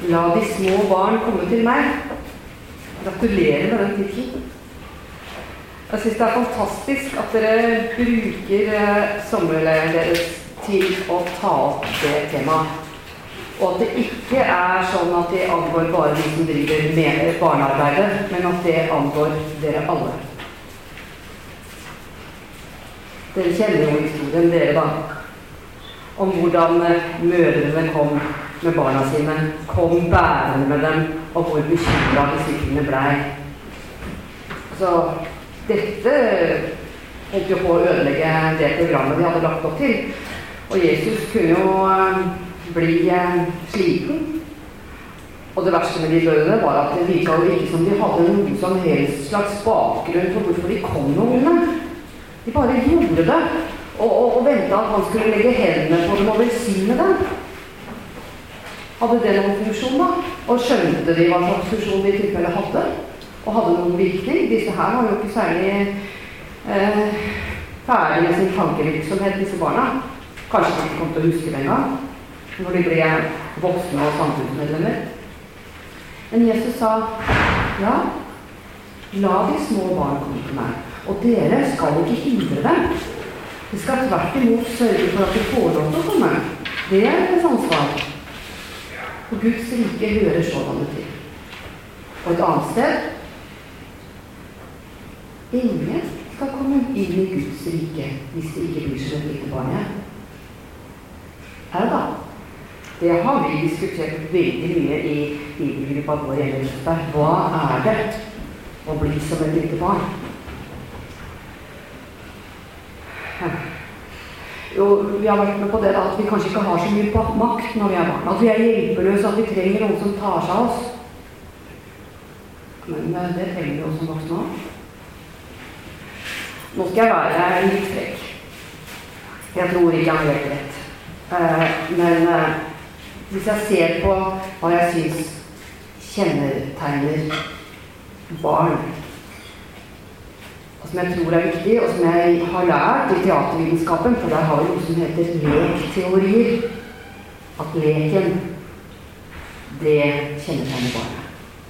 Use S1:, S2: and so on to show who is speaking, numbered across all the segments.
S1: La de små barn komme til meg. Gratulerer med den titlen. Jeg synes det fantastisk at dere bruker sommerleiren deres til å ta opp det temaet. Og at det ikke sånn at det angår bare de som driver med barnearbeidet, men at det angår dere alle. Dere kjenner jo historien dere da, om hvordan mødrene kom med barna sine, kom bærende med dem, og hvor bekymret disiplene blei. Så dette holdt jo på å ødelegge det programmet de hadde lagt opp til. Og Jesus kunne jo bli sliten. Og det verste med de bødene var at det virket jo ikke som de hadde noen som helst slags bakgrunn for hvorfor de kom med ungene. De bare gjorde det, og ventet at han skulle legge hendene på dem og velsigne dem. Hadde det noen funksjon da? Og skjønte de hva slags funksjon de i tilfelle hadde? Og hadde noen virkning? Disse her var jo ikke særlig ferdig med sin tankevirksomhet, disse barna. Kanskje de ikke kom til å huske det en gang, når de ble voksne og samfunnsmedlemmer. Men Jesus sa, ja, la de små barn komme til meg, og dere skal ikke hindre dem. De skal tvert imot sørge for at de får lov til å komme. Det deres ansvar. Og Guds rike hører sånn til. Og et annet sted, ingen skal komme inn i Guds rike hvis de ikke blir som et lite barn. Her da, det har vi diskutert veldig mye i bibelgruppa vår hjemme. Hva det å bli som et lite barn? Jo, vi har vært med på det da, at vi kanskje ikke har så mye makt når vi barn. At vi hjelpeløse, at vi trenger noen som tar seg av oss. Men det trenger vi også som voksne også. Nå skal jeg være litt frekk. Jeg tror ikke jeg har helt rett. Men hvis jeg ser på hva jeg synes kjennetegner barn, og som jeg tror viktig, og som jeg har lært i teatervitenskapen, for der har vi noe som heter lekteorier, at leken, det kjennetegner barnet.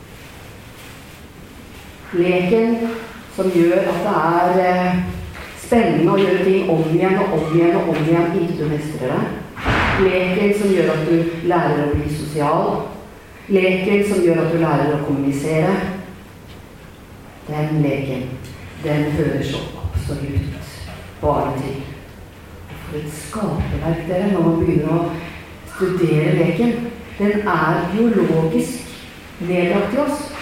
S1: Leken som gjør at det spennende å gjøre ting om igjen og om igjen og om igjen inntil du mestrer det. Leken som gjør at du lærer å bli sosial. Leken som gjør at du lærer å kommunisere. Den leken, den hører så absolutt bare til. For et skaperverk dere når man begynner å studere leken. Den biologisk nedlagt til oss.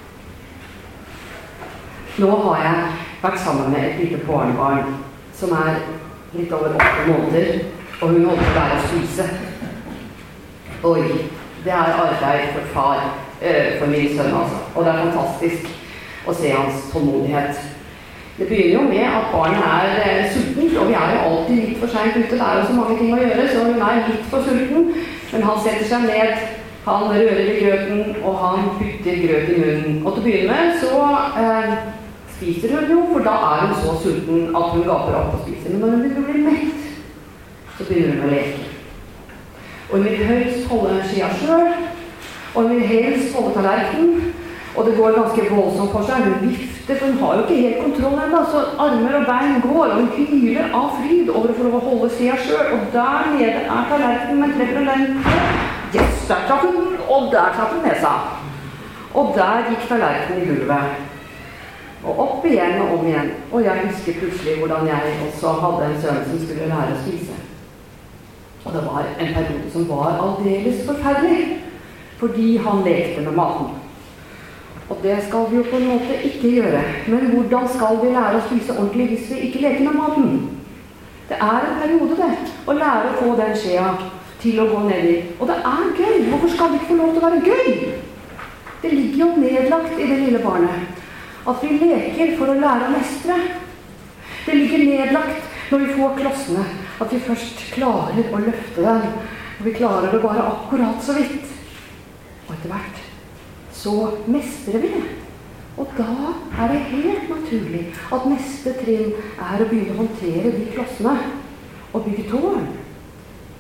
S1: Nå har jeg vært sammen med et lite barnebarn som litt over 8 måneder, og hun holder på å lære å spise. Oi, det arbeid for far, for min sønn altså, og det fantastisk å se hans tålmodighet. Det begynner jo med at barnet sulten, og vi jo alltid litt for sent ute, det jo så mange ting å gjøre, så hun litt for sulten, men han setter seg ned, han rører i grøten, og han putter grøt i munnen. Og til å begynne med så spiser hun jo, for da hun så sulten at hun gaper opp og spiser. Men når hun begynner å bli mett, så begynner hun å leke. Og hun vil helst holde skia selv, og hun vil helst holde tallerkenen, og det går ganske voldsomt for seg. Hun vifter, for hun har jo ikke helt kontroll enda, så armer og bein går, og hun hyler av fryd over å få lov å holde skia selv. Og der nede tallerkenen, men treffer hun den på. Yes, der traff hun, og der traff hun nesa. Og der gikk tallerkenen i gulvet. Og opp igjen og om igjen. Og jeg husker plutselig hvordan jeg også hadde en sønn som skulle lære å spise. Og det var en periode som var aldeles forferdelig, fordi han lekte med maten. Og det skal vi jo på en måte ikke gjøre. Men hvordan skal vi lære å spise ordentlig hvis vi ikke leker med maten? Det en periode det, å lære å få den skjea til å gå ned i. Og det gøy. Hvorfor skal det ikke få lov til å være gøy? Det ligger jo nedlagt i det lille barnet. At vi leker for å lære å mestre. Det ligger nedlagt når vi får klossene, at vi først klarer å løfte den, og vi klarer det bare akkurat så vidt. Og etter hvert så mestrer vi det. Og da det helt naturlig at neste trinn å begynne å håndtere de klossene og bygge tårn.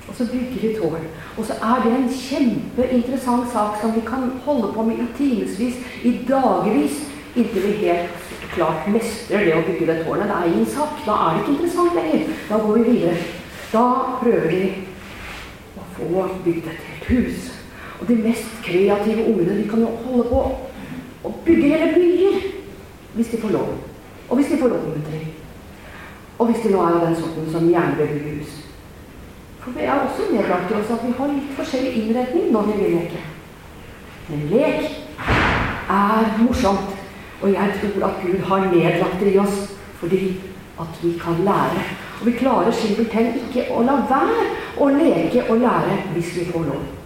S1: Og så bygger vi tårn. Og så er det en kjempeinteressant sak som vi kan holde på med i timesvis, i dagevis, inntil vi helt klart mestrer det å bygge det tårnet. Det er ingen sak. Da er det ikke interessant lenger. Da går vi videre. Da prøver vi å få bygd et helt hus. Og de mest kreative ungene, de kan jo holde på å bygge hele byer, hvis de får lov. Og hvis de får oppmuntring. Og hvis de nå er av den sorten som gjerne vil bygge hus. For vi er også nedlagt til oss at vi har litt forskjellig innretning når vi vil leke. Men lek er morsomt, og jeg tror at Gud har nedlagt det i oss fordi at vi kan lære. Og vi klarer simpelthen ikke å la være å leke og lære hvis vi får lov.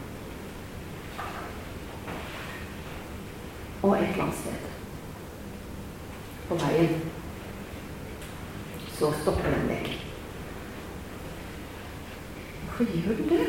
S1: Og et eller annet sted på veien så stopper den leken. Hvorfor gjør den det?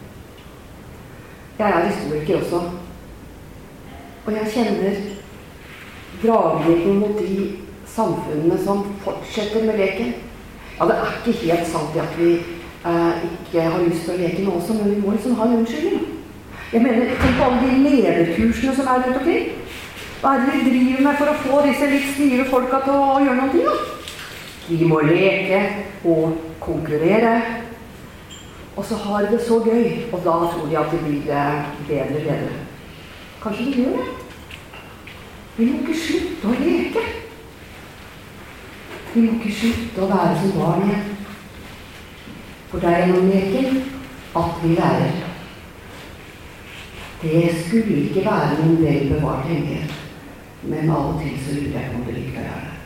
S1: Jeg er historiker også, og jeg kjenner dragningen mot de samfunnene som fortsetter med leken. Ja, det er ikke helt sant at vi ikke har lyst til å leke nå også, men vi må liksom ha en unnskyldning. Jeg mener, tenk på alle de lederkursene som er rundt omkring. Hva er det vi driver med for å få disse litt stive folka til å gjøre noe da? De må leke og konkurrere. Og så har de det så gøy, og da tror de at det blir bedre ledere. Kanskje de gjør det? Vi må ikke slutte å leke. Vi må ikke slutte å være som barn igjen. For det er gjennom leken at vi lærer. Det skulle ikke være noen vel bevart hemmelighet. Men av og til så lurer jeg på om det likevel er det.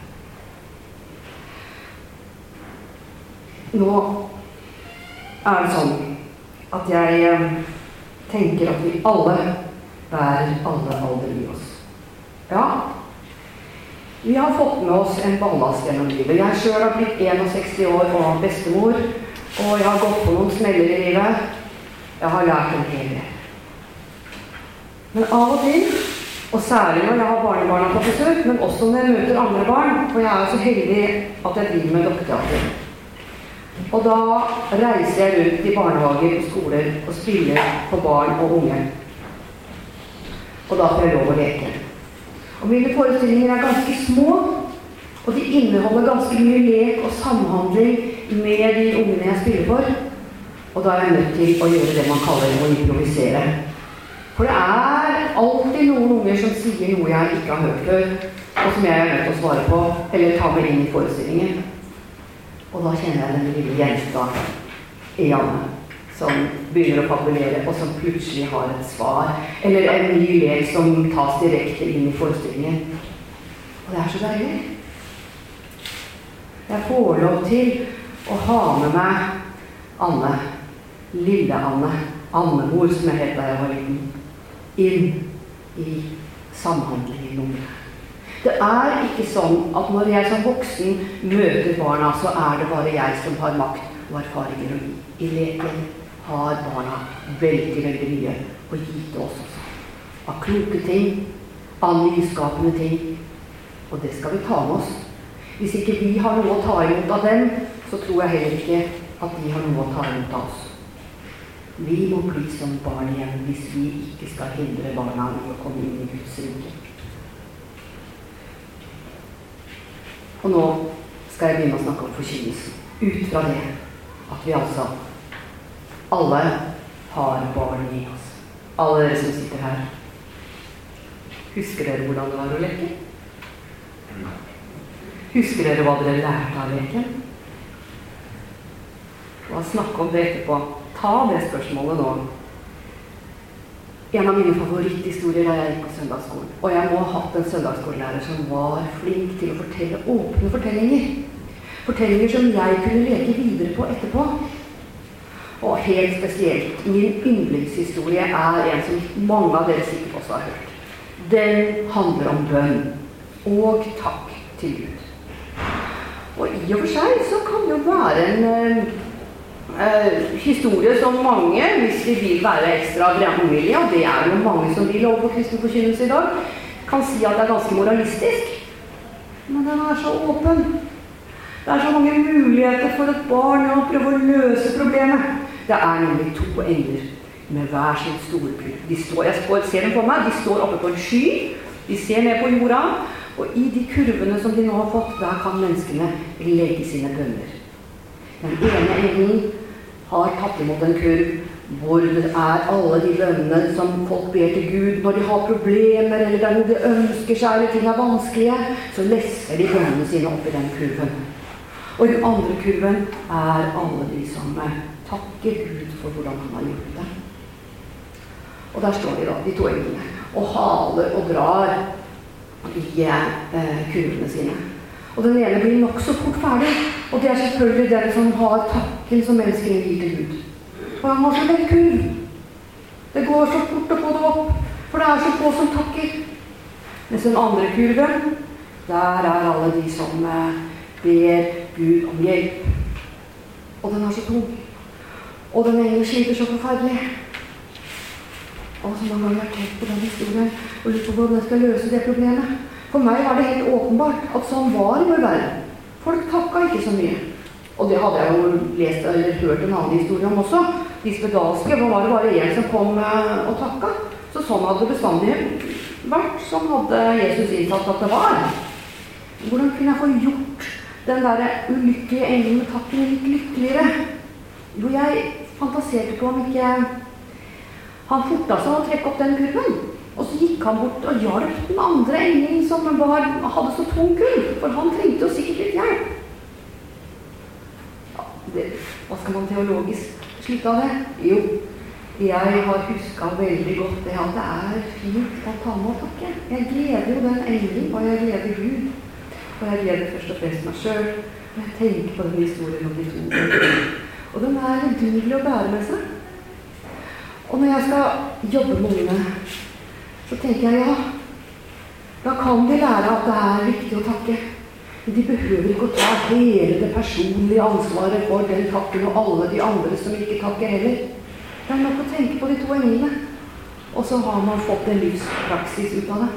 S1: Nå er det sånn at jeg tenker at vi alle bærer alle aldre i oss. Ja, vi har fått med oss en ballast gjennom livet. Jeg selv har blitt 61 år og bestemor, og jeg har gått på noen smeller i livet. Jeg har lært en hel del. Men av og til, og særlig når jeg har barnebarna på besøk, men også når jeg møter andre barn, og jeg er så heldig at jeg driver med dokketeater. Og da reiser jeg rundt i barnehager og skoler og spiller på barn og unge. Og da får jeg lov å leke. Og mine forestillinger er ganske små, og de inneholder ganske mye lek og samhandling med de ungene jeg spiller for. Og da er jeg nødt til å gjøre det man kaller å improvisere. For det er alltid noen unger som sier noe jeg ikke har hørt før, og som jeg er nødt til å svare på, eller ta meg inn i forestillingen. Og da kjenner jeg den lille jenta i Janne, som begynner å fabulere, og som plutselig har et svar, eller en ny lek som tas direkte inn i forestillingen. Og det er så deilig. Jeg får lov til å ha med meg Anne, lille Anne, Annemor som jeg het da jeg var liten, inn i samhandlingen om det. Det er ikke sånn at når jeg som voksen møter barna, så er det bare jeg som har makt og erfaringer å gi. I leken har barna veldig mye å gi til oss også. Av kloke ting, av nyskapende ting, og det skal vi ta med oss. Hvis ikke vi har noe å ta imot av dem, så tror jeg heller ikke at de har noe å ta imot av oss. Vi må bli som barn igjen hvis vi ikke skal hindre barna i å komme inn i Guds rike. Og nå skal jeg begynne å snakke om forkynnelsen. Ut fra det at vi altså alle har barn i oss. Alle dere som sitter her. Husker dere hvordan det var å leke? Husker dere hva dere lærte av leken? Og snakke om det etterpå. Ta det spørsmålet nå. En av mine favoritthistorier da jeg gikk på søndagsskolen. Og jeg må ha hatt en søndagsskolelærer som var flink til å fortelle åpne fortellinger. Fortellinger som jeg kunne leke videre på etterpå. Og helt spesielt, min yndlingshistorie er en som mange av dere sikkert også har hørt. Den handler om bønn og takk til Gud. Og i og for seg så kan det jo være en historie som mange, hvis de vil være ekstra brennvillige, og det er jo mange som vil over på kristen forkynnelse i dag, kan si at det er ganske moralistisk. Men den er så åpen. Det er så mange muligheter for et barn å prøve å løse problemet. Det nemlig 2 engler med hver sin store kurv. Jeg ser dem for meg, de står oppe på en sky, de ser ned på jorda, og i de kurvene som de nå har fått, der kan menneskene legge sine bønner. Den ene engelen har tatt imot en kurv, hvor det alle de bønnene som folk ber til Gud når de har problemer, eller der noe de ønsker seg, eller ting vanskelige, så lesser de bønnene sine opp i den kurven. Og i den andre kurven alle de som takker Gud for hvordan han har gjort det. Og der står de da, de 2 englene, og haler og drar i kurvene sine. Og den ene blir nok så fort ferdig, og det selvfølgelig den som har takken som menneskene gir til Gud. For han har så lett kurv. Det går så fort å få det opp, for det så få som takker. Mens den andre kurven, der alle de som ber Gud om hjelp. Og den så tung. Og den engelen sliter så forferdelig. Og så mange ganger har jeg tenkt på den historien og lurt på hvordan jeg skal løse det problemet. For meg var det helt åpenbart at sånn var i vår verden. Folk takket ikke så mye. Og det hadde jeg jo lest eller hørt en annen historie om også. De spedalske, var det bare en som kom og takket. Så sånn hadde det bestandig vært. Sånn hadde Jesus innsatt at det var. Hvordan kunne jeg få gjort den der ulykkelige engelen med takken litt lykkeligere? Jo, jeg fantaserte på om ikke han fortet seg å trekke opp den kurven. Og så gikk han bort og hjalp den andre engelen som hadde så tung kurv, for han trengte jo sikkert litt hjelp. Ja, hva skal man teologisk slutte av det? Jo, jeg har husket veldig godt det at det fint å ta med og takke. Jeg gleder jo den engelen, og jeg gleder Gud. Og jeg gleder først og fremst meg selv. Og jeg tenker på den historien om de 2 englene. Og den vidunderlig å bære med seg. Og når jeg skal jobbe med ungene, så tenker jeg, ja, da kan de lære at det viktig å takke. Men de behøver ikke å ta hele det personlige ansvaret for den takken og alle de andre som ikke takker heller. Det nok å tenke på de 2 englene. Og så har man fått en livspraksis ut av det.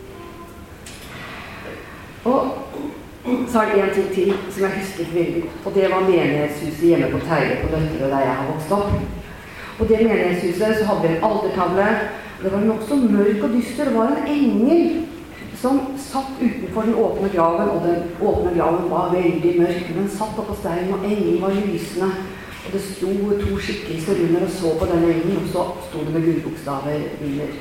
S1: Og så det en ting til som jeg husket veldig godt. Og det var menighetshuset hjemme på Teire på Nøtterøy der jeg har vokst opp. Og det menighetshuset så hadde vi en altertavle. Det var nok så mørk og dyster. Det var en engel som satt utenfor den åpne graven, og den åpne graven var veldig mørk. Den satt oppe på steinen, og engelen var lysende. Og det sto 2 skikkelser under og så på den engelen, og så sto det med gullbokstaver under.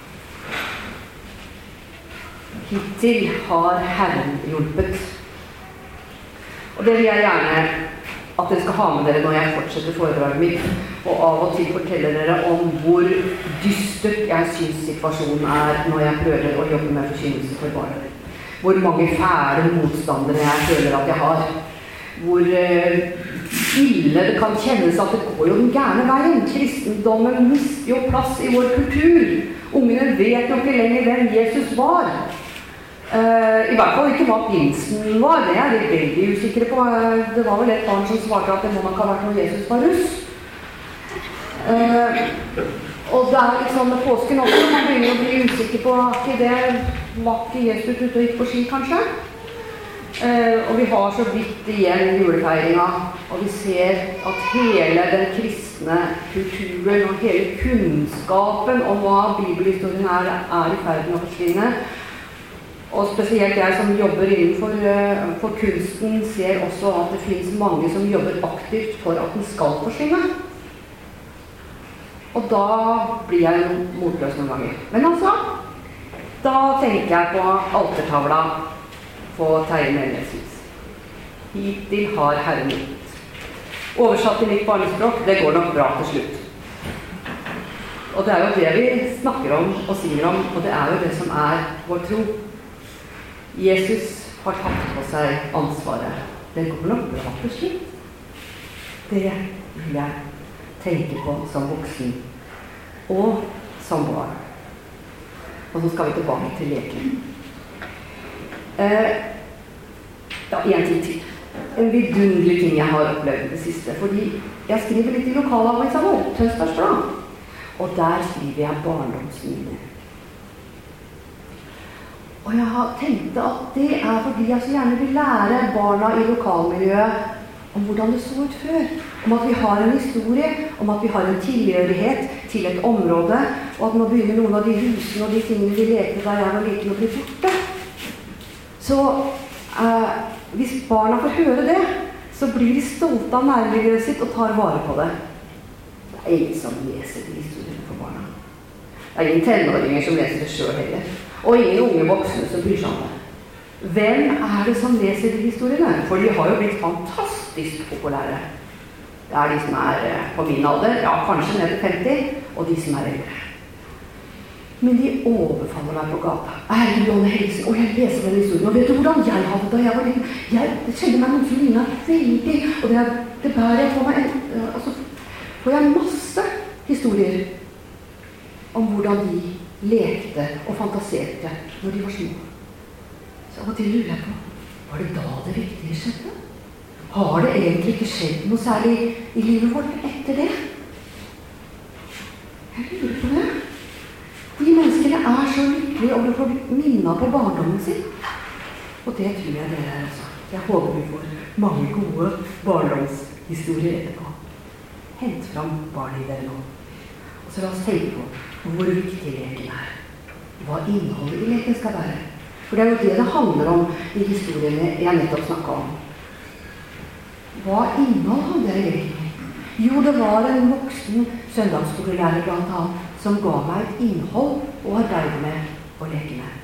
S1: Hittil har Herren hjulpet. Og det vil jeg gjerne at dere skal ha med dere når jeg fortsetter foredraget mitt, og av og til forteller dere om hvor dystert jeg synes situasjonen når jeg prøver å jobbe med forkynnelse for barn. Hvor mange fæle motstandere jeg føler at jeg har. Hvor ille det kan kjennes at det går jo den gærne veien. Kristendommen mister jo plass i vår kultur. Ungene vet jo ikke lenger hvem Jesus var. I hvert fall ikke hva pinsen var, det de veldig usikre på. Det var vel et barn som svarte at det må nok ha vært når Jesus var russ. Og det liksom med påsken også, man begynner å bli usikker på at det var ikke Jesus ute og gikk på ski kanskje. Og vi har så vidt igjen julefeiringen, og vi ser at hele den kristne kulturen og hele kunnskapen om hva bibelhistorien i ferd med å forsvinne. Og spesielt jeg som jobber innenfor kunsten ser også at det finnes mange som jobber aktivt for at den skal forsvinne. Og da blir jeg jo motløs noen ganger. Men altså, da tenker jeg på altertavla på Teire menighetshus. Hittil har Herren gitt. Oversatt til mitt barnespråk, det går nok bra til slutt. Og det jo det vi snakker om og sier om, og det jo det som vår tro. Jesus har tatt på seg ansvaret. Det går nok bra til slutt. Det vil jeg tenke på som voksen og som barn. Og så skal vi tilbake til leken. En ting til. En vidunderlig ting jeg har opplevd det siste, fordi jeg skriver litt i lokalavisa vår, Tønsbergs Blad, og der skriver jeg barndomsminner. Og jeg har tenkt at det fordi jeg så gjerne vil lære barna i lokalmiljøet om hvordan det så ut før. om at vi har en historie, om at vi har en tilhørighet til et område, og at nå begynner noen av de husene og de tingene vi lekte da jeg var liten å bli borte. Så hvis barna får høre det, så blir de stolte av nærmiljøet sitt og tar vare på det. Det er ingen som leser de historiene for barna. Det er ingen tenåringer som leser det selv heller. Og ingen unge voksne som bryr seg om det. Hvem er det som leser de historiene? For de har jo blitt fantastisk populære. Det er de som er på min alder, ja, kanskje ned til 50, og de som er eldre. Men de overfaller meg på gata. Johanne Helgesen, og jeg leser den historien, og vet du hvordan jeg hadde da jeg var liten? Det skjedde meg noe som lignet veldig, og det bærer jeg på meg. Altså, får jeg masse historier om hvordan de lekte og fantaserte når de var små. Så av og til lurer jeg på, var det da det riktige skjedde? Har det egentlig ikke skjedd noe særlig i livet vårt etter det? Jeg lurer på det. De menneskene er så lykkelige over å få minnet på barndommen sin. Og det tror jeg dere er også. Jeg håper vi får mange gode barndomshistorier etterpå. Hent fram barnet i dere nå. Og så la oss tenke på hvor viktig leken er. Hva innholdet i leken skal være. For det er jo det det handler om i historiene jeg nettopp snakket om. Hva innhold hadde jeg i leken? Jo, det var en voksen søndagsskolelærer blant annet, som ga meg et innhold å arbeide med og leke med.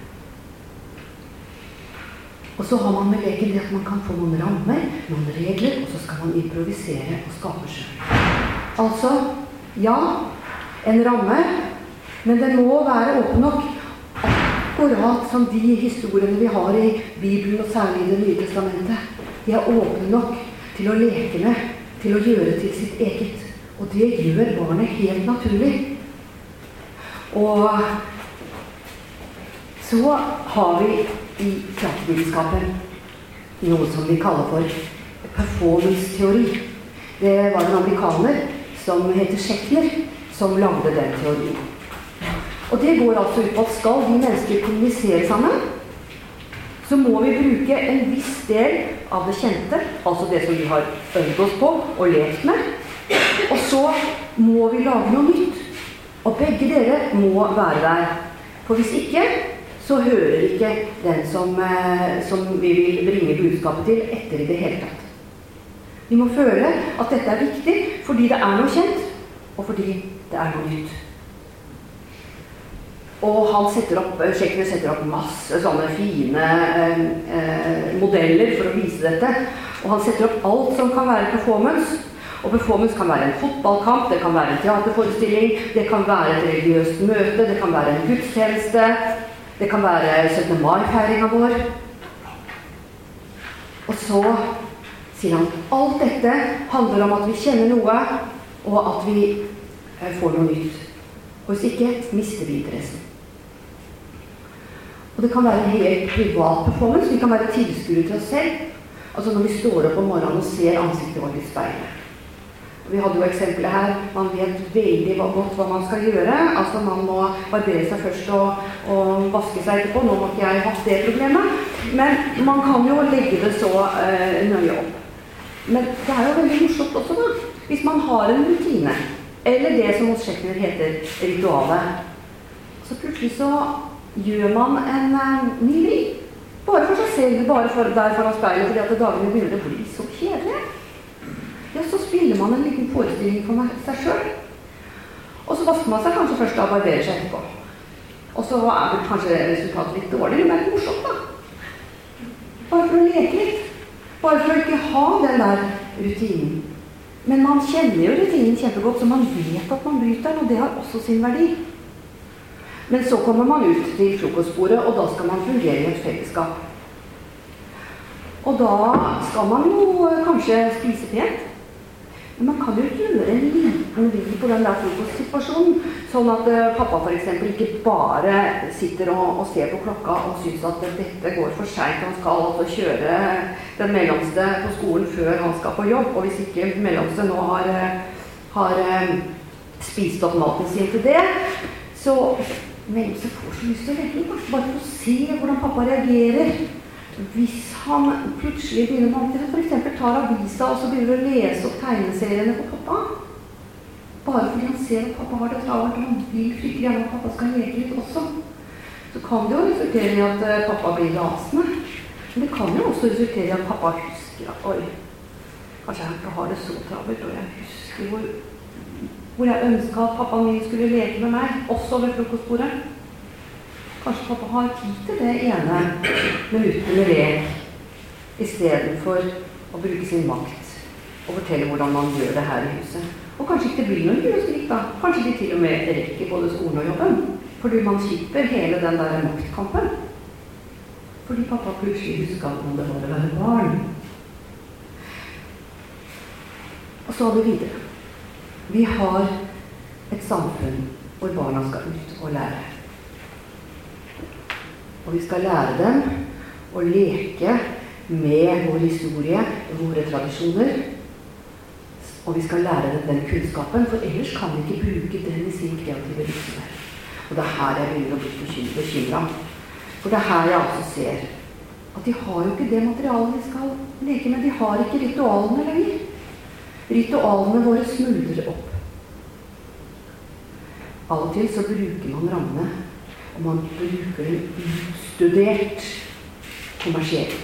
S1: Og så har man med leken det at man kan få noen rammer, noen regler, og så skal man improvisere og skape selv. Altså, ja, en ramme, men den må være åpen nok. Akkurat som de historiene vi har i Bibelen, og særlig i Det nye testamentet. De er åpne nok til å leke med, til å gjøre til sitt eget. Og det gjør barnet helt naturlig. Og så har vi i teatervitenskapen noe som vi kaller for performance-teori. Det var en amerikaner som heter Schechner, som lagde den teorien. Og det går altså ut på at skal de mennesker kommunisere sammen, så må vi bruke en viss del av det kjente, altså det som vi har øvd oss på og lekt med, og så må vi lage noe nytt. Og begge dere må være der. For hvis ikke, så hører ikke den som vi vil bringe budskapet til etter i det hele tatt. Vi må føle at dette er viktig fordi det er noe kjent, og fordi det er noe nytt. Og Schechner setter opp masse sånne fine modeller for å vise dette. Og han setter opp alt som kan være performance. Og performance kan være en fotballkamp, det kan være en teaterforestilling, det kan være et religiøst møte, det kan være en gudstjeneste, det kan være 17. mai-feiringen vår. Og så sier han alt dette handler om at vi kjenner noe, og at vi får noe nytt. Og hvis ikke, mister vi interessen. Og det kan være en helt privat performance, vi kan være tilskuere til oss selv. Altså når vi står opp om morgenen og ser ansiktet vårt i speilet. Vi hadde jo eksempler her, man vet veldig godt hva man skal gjøre. Altså man må barbere seg først og vaske seg etterpå. Nå må ikke jeg hatt det problemet. Men man kan jo legge det så nøye opp. Men det er jo veldig morsomt også da, hvis man har en rutine. Eller det som hos Schechner heter ritualet. Så plutselig så gjør man en ny vri. Bare for seg selv, bare for der foran speilet, fordi at dagene begynner å bli så kjedelige. Ja, så spiller man en liten forestilling for seg selv. Og så vasker man seg kanskje først og barberer seg etterpå. Og så er det kanskje resultatet litt dårlig, men det er morsomt da. Bare for å leke litt. Bare for å ikke ha den der rutinen. Men man kjenner jo rutinen kjempegodt, så man vet at man bryter den, og det har også sin verdi. Men så kommer man ut til frokostbordet, og da skal man fungere i et fellesskap. Og da skal man jo kanskje spise pent. Men man kan jo gjøre en liten vri på den der frokostsituasjonen, sånn at pappa for eksempel ikke bare sitter og ser på klokka og synes at dette går for sent. Han skal altså kjøre den mellomste på skolen før han skal på jobb, og hvis ikke mellomste nå har spist opp maten sin til det, så mellomste får så lyst til å leke, bare for å se hvordan pappa reagerer hvis han plutselig begynner med at for eksempel tar avisa og så begynner å lese opp tegneseriene på pappa, bare fordi han ser at pappa har det travelt og han vil fryktelig gjerne at pappa skal leke litt også, så kan det jo resultere i at pappa blir rasende. Men det kan jo også resultere i at pappa husker at oi, kanskje jeg ikke har det så travelt, og jeg husker hvor jeg ønsket at pappa min skulle leke med meg, også ved frokostbordet. Kanskje pappa har tid til det ene minuttet med lek, i stedet for å bruke sin makt og fortelle hvordan man gjør det her i huset. Og kanskje ikke det blir noen juristrik da. Kanskje de til og med rekker både skolen og jobben, fordi man slipper hele den der maktkampen. Fordi pappa plutselig husker hvordan det var å være barn. Og så har vi videre. Vi har et samfunn hvor barna skal ut og lære. Og vi skal lære dem å leke med vår historie og våre tradisjoner. Og vi skal lære dem den kunnskapen, for ellers kan vi ikke bruke den i sin kreative virksomhet. Og det er her jeg begynner å bli bekymret. For det er her jeg altså ser at de har jo ikke det materialet de skal leke med. De har ikke ritualene lenger. Ritualene våre smuldrer opp. Av og til så bruker man rammene, og man bruker den utstudert kommersielt.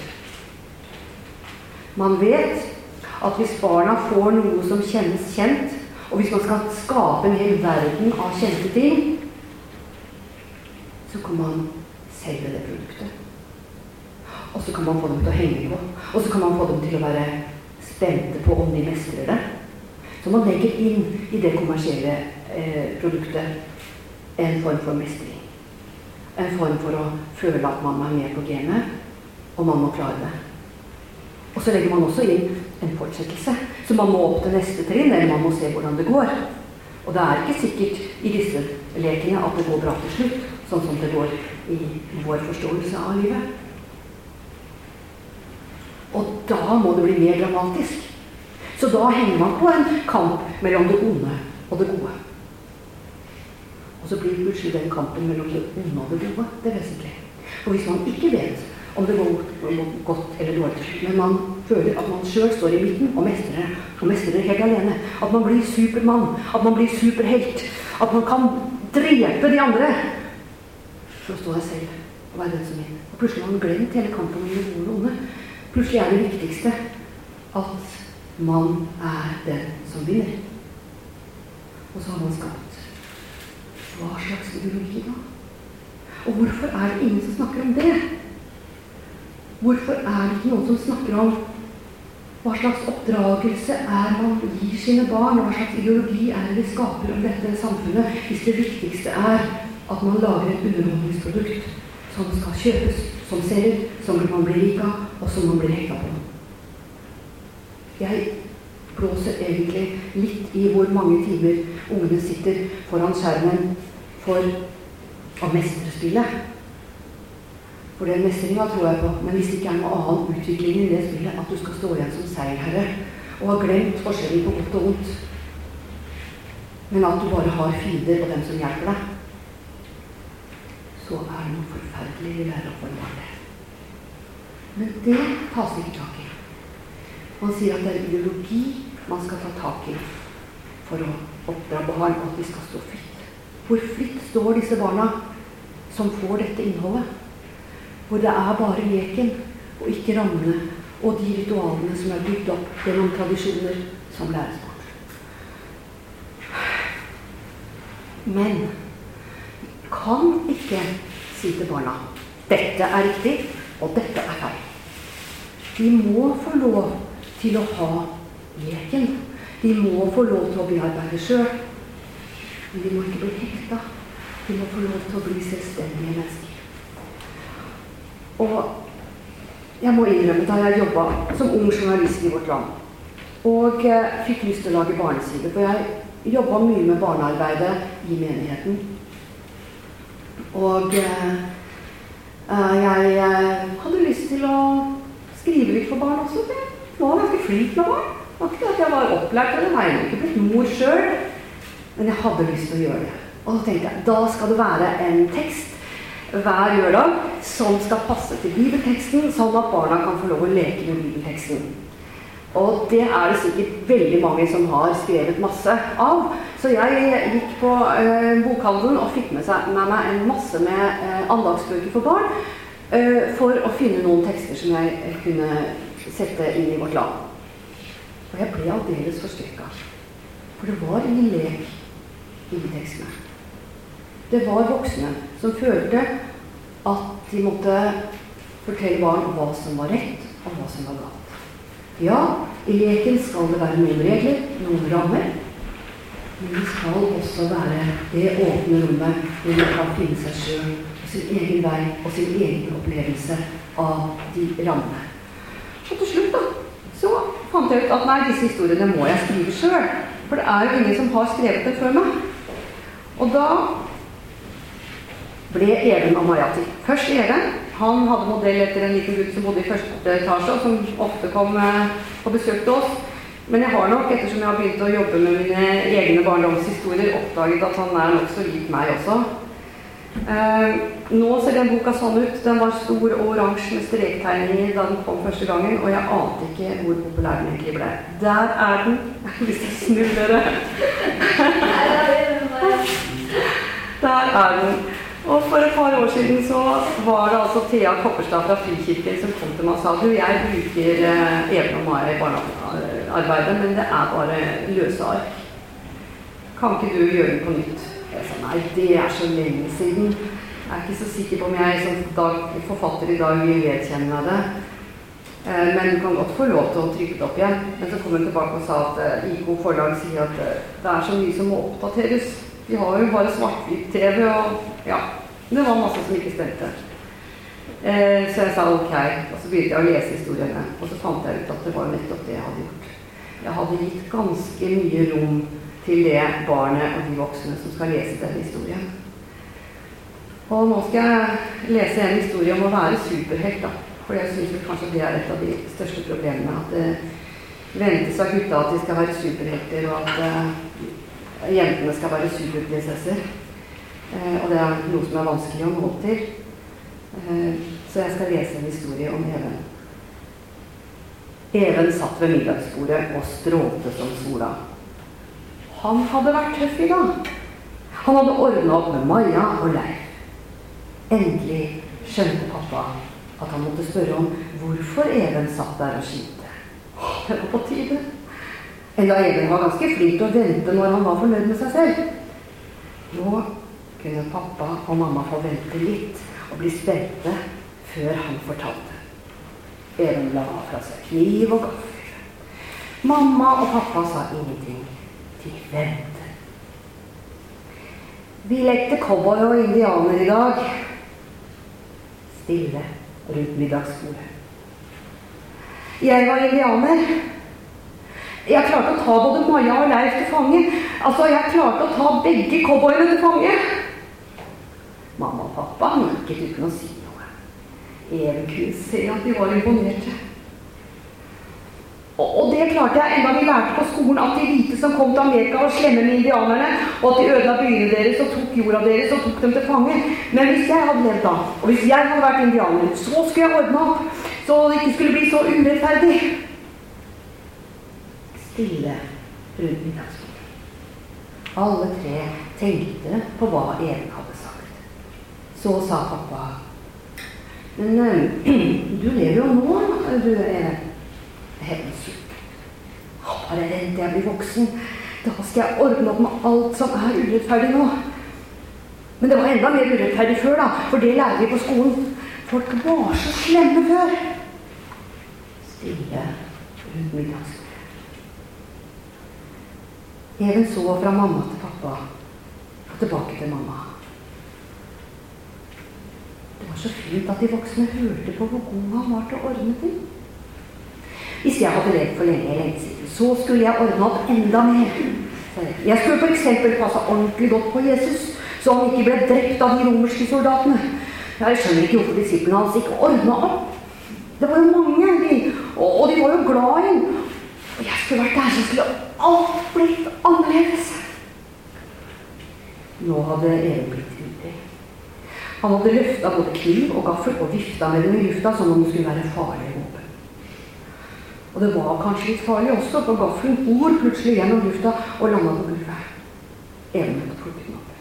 S1: Man vet at hvis barna får noe som kjennes kjent, og hvis man skal skape en hel verden av kjente ting, så kan man selge det produktet. Og så kan man få dem til å henge på, og så kan man få dem til å være spente på om de mestrer det. Så man legger inn i det kommersielle produktet en form for mestring. En form for å føle at man er med på gamet, og man må klare det. Og så legger man også inn en fortsettelse, så man må opp til neste trinn, eller man må se hvordan det går. Og det er ikke sikkert i disse lekene at det går bra til slutt, sånn som det går i vår forståelse av livet. Og da må det bli mer dramatisk. Så da henger man på en kamp mellom det onde og det gode. Og så blir plutselig den kampen mellom det onde og det gode, det er vesentlig. Og hvis man ikke vet om det går godt eller dårlig, men man føler at man selv står i midten og mestrer helt alene, at man blir supermann, at man blir superhelt, at man kan drepe de andre, så står jeg selv og være den som vinner. Og plutselig har man glemt hele kampen om det gode og det onde. Plutselig er det viktigste at man er den som vinner. Og så har man skapt. Hva slags ideologi da? Og hvorfor er det ingen som snakker om det? Hvorfor er det ikke noen som snakker om hva slags oppdragelse er man gir sine barn, og hva slags ideologi er det vi skaper om dette samfunnet, hvis det viktigste er at man lager et underholdningsprodukt som skal kjøpes, som selger, som man blir rik av, og som man blir hekta på. Jeg blåser egentlig litt i hvor mange timer ungene sitter foran skjermen for å mestre spillet. For den mestringen tror jeg på, men hvis det ikke er noe annen utvikling i det spillet, at du skal stå igjen som seierherre, og har glemt forskjellen på godt og vondt, men at du bare har fiender og dem som hjelper deg, så er det noe forferdelig vi lærer å forme det. Men det tas ikke tak i. Man sier at det er ideologi man skal ta tak i for å oppdra barn, og at de skal stå fritt. Hvor fritt står disse barna som får dette innholdet? Hvor det er bare leken, og ikke rammene, og de ritualene som er bygd opp gjennom tradisjoner som læres bort. Men kan ikke si til barna, dette er riktig, og dette er feil. De må få lov til å ha leken. De må få lov til å bearbeide selv. Men de må ikke bli hekta. De må få lov til å bli selvstendige mennesker. Og jeg må innrømme da jeg jobbet som ung journalist i vårt land, og fikk lyst til å lage barneside, for jeg jobbet mye med barnearbeidet i menigheten. Og jeg hadde lyst til å skrive litt for barn også. Jeg var ganske flink med barn. Det var ikke at jeg var opplært eller nei, jeg var ikke blitt mor selv, men jeg hadde lyst til å gjøre det. Og så tenkte jeg, da skal det være en tekst hver lørdag som skal passe til bibelteksten, sånn at barna kan få lov å leke med bibelteksten. Og det det sikkert veldig mange som har skrevet masse av. Så jeg gikk på bokhandelen og fikk med meg en masse med andagsbøker for barn for å finne noen tekster som jeg kunne sette inn i vårt land. Og jeg ble aldeles forskrekket. For det var ingen lek i de tekstene. Det var voksne som følte at de måtte fortelle barn hva som var rett og hva som var galt. Ja, i leken skal det være noen regler, noen rammer, men det skal også være det åpne rommet hvor man kan finne seg selv og sin egen vei og sin egen opplevelse av de rammene. Og til slutt da, så fant jeg ut at nei, disse historiene må jeg skrive selv, for det jo ingen som har skrevet det før meg. Og da ble Even og Maja til. Først Even, han hadde modell etter en liten gutt som bodde i første etasje, og som ofte kom og besøkte oss. Men jeg har nok, ettersom jeg har begynt å jobbe med mine egne barndomshistorier, oppdaget at han nok så lik meg også. Nå ser den boka sånn ut. Den var stor og oransje med strektegninger da den kom første gangen, og jeg ante ikke hvor populær den egentlig ble. Der den, hvis jeg snur dere. Der den. Og for et par år siden så var det altså Thea Kopperstad fra Frikirken som kom til meg og sa, du, jeg bruker Even og Maja i barnearbeidet, men det bare løse ark. Kan ikke du gjøre det på nytt? Jeg sa, nei, det så lenge siden. Jeg ikke så sikker på om jeg som forfatter i dag vil vedkjenne det. Men du kan godt få lov til å trykke det opp igjen. Men så kom hun tilbake og sa at IK Forlag sier at det så mye som må oppdateres. De har jo bare svart-hvitt-TV, og ja, det var masse som ikke stemte. Så jeg sa ok, og så begynte jeg å lese historiene, og så fant jeg ut at det var nettopp det jeg hadde gjort. Jeg hadde gitt ganske mye rom til det barnet og de voksne som skal lese denne historien. Og nå skal jeg lese en historie om å være superhelt, da. For jeg synes kanskje det et av de største problemene, at det ventes av gutta at de skal være superhelter, og at jentene skal være superprinsesser. Og det noe som vanskelig å nå til. Så jeg skal lese en historie om Even. Even satt ved middagsbordet og strålte som sola. Han hadde vært tøff i dag. Han hadde ordnet opp med Maja og Leif. Endelig skjønte pappa at han måtte spørre om hvorfor Even satt der og skinte. Det var på tide. Enda Even var ganske flink til å vente når han var fornøyd med seg selv. Nå kunne pappa og mamma få vente litt og bli spente før han fortalte. Even la fra seg kniv og gaffel. Mamma og pappa sa ingenting. De ventet. Vi lekte cowboy og indianer i dag. Stille rundt middagsbordet. Jeg var indianer. Jeg klarte å ta både Maja og Leif til fange. Altså, jeg klarte å ta begge cowboyene til fange. Mamma og pappa nikket uten å si noe. Even kunne se at de var imponerte. Og det klarte jeg enda vi lærte på skolen at de hvite som kom til Amerika var slemme med indianerne, og at de ødela byene deres og tok jorda deres og tok dem til fange. Men hvis jeg hadde levd da, og hvis jeg hadde vært indianer, så skulle jeg ordne opp, så det ikke skulle bli så urettferdig. Stille rundt middagsbordet. Alle tre tenkte på hva Even hadde sagt. Så sa pappa, men du lever jo nå, du Helt syk. Bare vent, jeg blir voksen. Da skal jeg ordne opp med alt som urettferdig nå. Men det var enda mer urettferdig før da, for det lærer vi på skolen. Folk var så slemme før. Stille rundt middagsbordet. Even så fra mamma til pappa og tilbake til mamma. Det var så fint at de voksne hørte på hvor god han var til å ordne ting. Hvis jeg hadde levd for lenge siden, så skulle jeg ordne opp enda mer. Jeg skulle for eksempel passe ordentlig godt på Jesus, så han ikke ble drept av de romerske soldatene. Jeg skjønner ikke hvorfor disiplene hans ikke ordnet opp. Det var jo mange, og de var jo glad i ham. Og jeg skulle vært der, så skulle alt blitt annerledes. Nå hadde Even blitt ute. Han hadde løftet både kniv og gaffel og vifta med den i lufta som om det skulle være farlig våpen. Og det var kanskje litt farlig også, for gaffelen for plutselig gjennom lufta og landet på gulvet. Even måtte plukke den opp.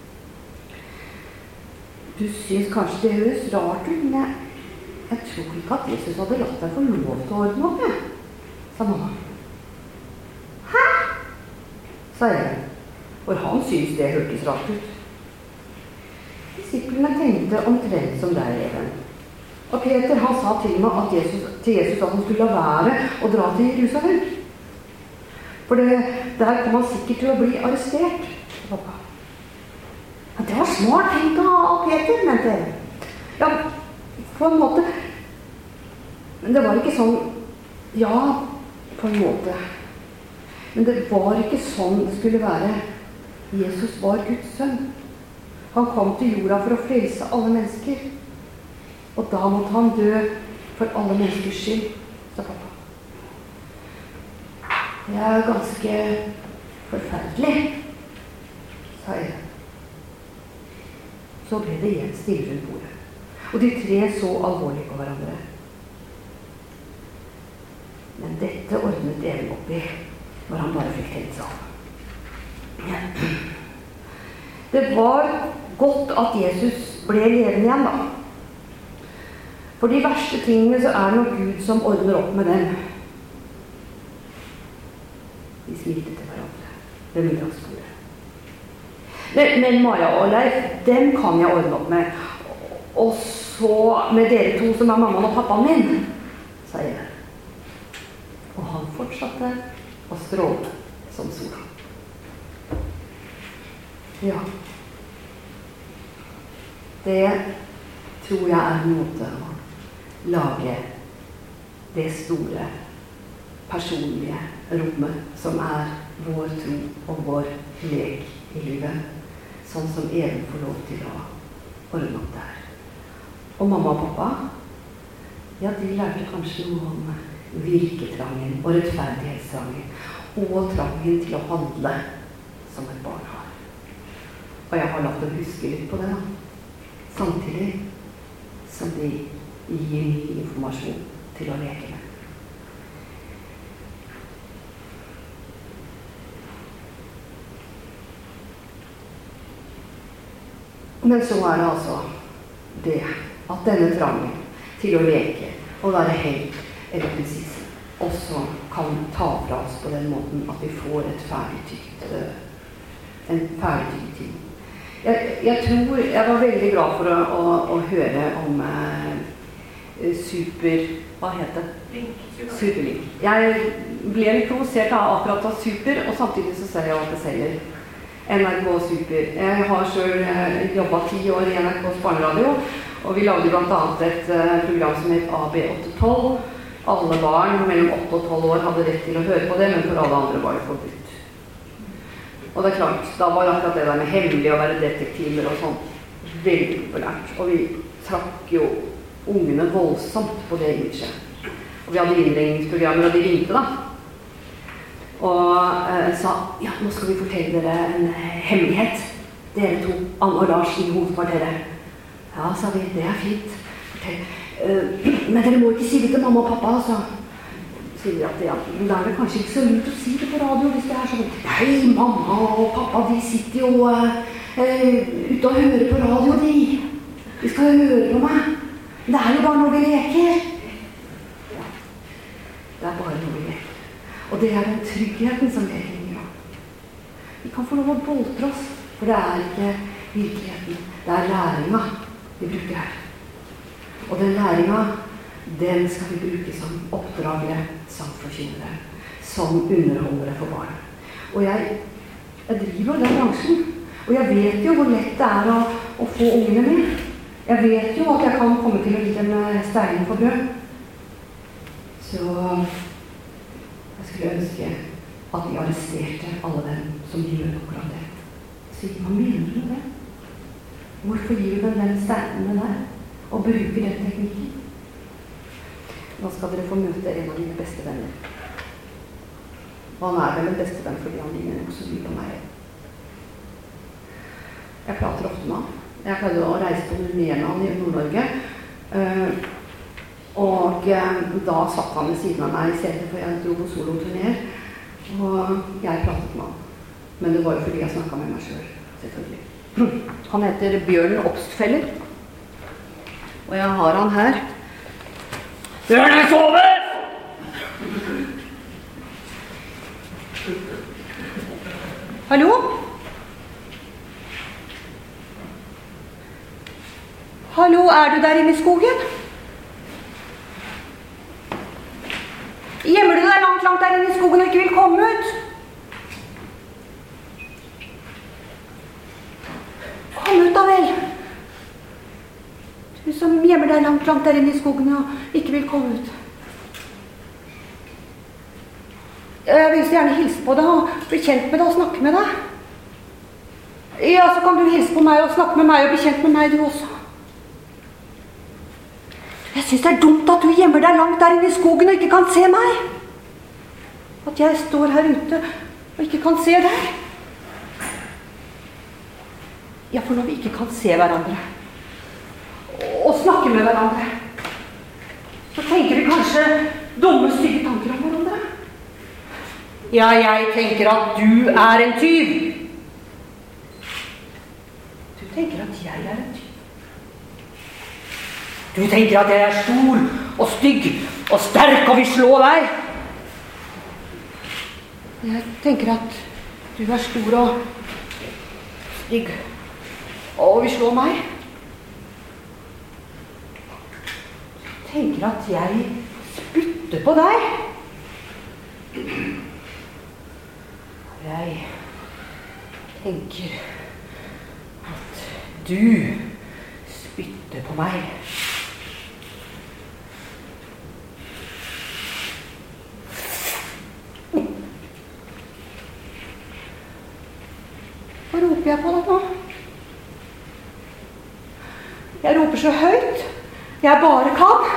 S1: Du synes kanskje det høres rart ut, men jeg tror ikke at Jesus hadde latt deg få lov til å ordne opp, sa mamma. Hæ? Sa jeg, for han synes det hørtes rart ut. Disiplene tenkte omtrent som deg, Even. Og Peter, han sa til meg at Jesus at han skulle la være å dra til Jerusalem. For der kom han sikkert til å bli arrestert, pappa. Ja, det var smart tenkt av Peter, mente jeg. Ja, på en måte. Men det var ikke sånn, ja, på en måte. Men det var ikke sånn det skulle være. Jesus var Guds sønn. Han kom til jorda for å frelse alle mennesker. Og da måtte han dø for alle menneskers skyld, sa pappa. Det er ganske forferdelig, sa jeg. Så ble det igjen stille rundt bordet. Og de tre så alvorlig på hverandre. Men dette ordnet Even opp i, når han bare fikk tenkt seg om. Det var godt at Jesus ble levende igjen, da. For de verste tingene så er det nok Gud som ordner opp med dem. De smilte til hverandre ved middagsbordet. Men Maja og Leif, dem kan jeg ordne opp med. Og så med dere to som er mammaen og pappaen min, sa jeg. Og han fortsatte å stråle som sola. Ja. Det tror jeg er en måte å lage det store, personlige rommet som er vår tro og vår lek i livet, sånn som Even får lov til å ordne opp der. Og mamma og pappa, ja, de lærte kanskje noe om virketrangen og rettferdighetstrangen og trangen til å handle som et barn har. Og jeg har latt dem huske litt på det da, samtidig som de gir ny informasjon til å leke med. Men så er det altså det at denne trangen til å leke og være helt eller presis også kan ta fra oss på den måten at vi får en ferdigtykt ting. Jeg tror jeg var veldig glad for å høre om hva heter det? Superlink. Jeg ble litt provosert av akkurat av Super, og samtidig så ser jeg at det selger NRK Super. Jeg har selv jobbet 10 år i NRKs barneradio, og vi lagde blant annet et program som het AB812. Alle barn mellom 8 og 12 år hadde rett til å høre på det, men for alle andre var det forbudt. Og det er klart, da var akkurat det der med hemmelig å være detektiver og sånn veldig populært. Og vi trakk jo ungene voldsomt på det imaget. Og vi hadde innringningsprogrammer, og de ringte da. Og sa, ja, nå skal vi fortelle dere en hemmelighet. Dere to, Anne og Lars i hovedkvarteret. Ja, sa vi, det er fint. Fortell. Men dere må ikke si det til mamma og pappa, altså. Sier vi at ja, men da er det kanskje ikke så lurt å si det på radio hvis det er sånn. Nei, mamma og pappa, de sitter jo ute og hører på radio, de. De skal høre på meg. Det er jo bare noe vi leker. Ja, det er bare noe vi leker. Og det er den tryggheten som leken gir oss. Vi kan få lov å boltre oss, for det er ikke virkeligheten. Det er læringen vi bruker her. Og den læringen, den skal vi bruke som oppdragere, som forkynnere, som underholdere for barn. Og jeg driver den bransjen, og jeg vet jo hvor lett det er å få ungene med. Jeg vet jo at jeg kan komme til å gi dem steinen på brød. Så jeg skulle ønske at de arresterte alle dem som gjør akkurat det. Så hva mener du det? Hvorfor gir du dem den steinen der, og bruker den teknikken? Nå skal dere få møte en av mine beste venner. Og han er vel en beste venn fordi han ligner også mye på meg. Jeg prater ofte med han. Jeg pleide å reise på turné med han i Nord-Norge. Og da satt han ved siden av meg i stedet for jeg dro på soloturnéer. Og jeg pratet med han. Men det var jo fordi jeg snakket med meg selv, selvfølgelig. Han heter Bjørn Obstfeller. Og jeg har han her. Bjørn sover! Hallo? Hallo, er du der inne i skogen? Gjemmer du deg langt der inne i skogen og ikke vil komme ut? Kom ut da vel. Du som gjemmer deg langt der inne i skogen og ikke vil komme ut. Jeg vil så gjerne hilse på deg og bli kjent med deg og snakke med deg. Ja, så kan du hilse på meg og snakke med meg og bli kjent med meg du også. Jeg synes det er dumt at du gjemmer deg langt der inne i skogen og ikke kan se meg. At jeg står her ute og ikke kan se deg. Ja, for når vi ikke kan se hverandre og snakke med hverandre, så tenker vi kanskje dumme, stygge tanker om hverandre. Ja, jeg tenker at du er en tyv. Du tenker at jeg er en tyv. Du tenker at jeg er stor og stygg og sterk og vil slå deg. Jeg tenker at du er stor og stygg og vil slå meg. Du tenker at jeg spytter på deg. Jeg tenker at du spytter på meg. Hva roper jeg på deg nå? Jeg roper så høyt jeg bare kan.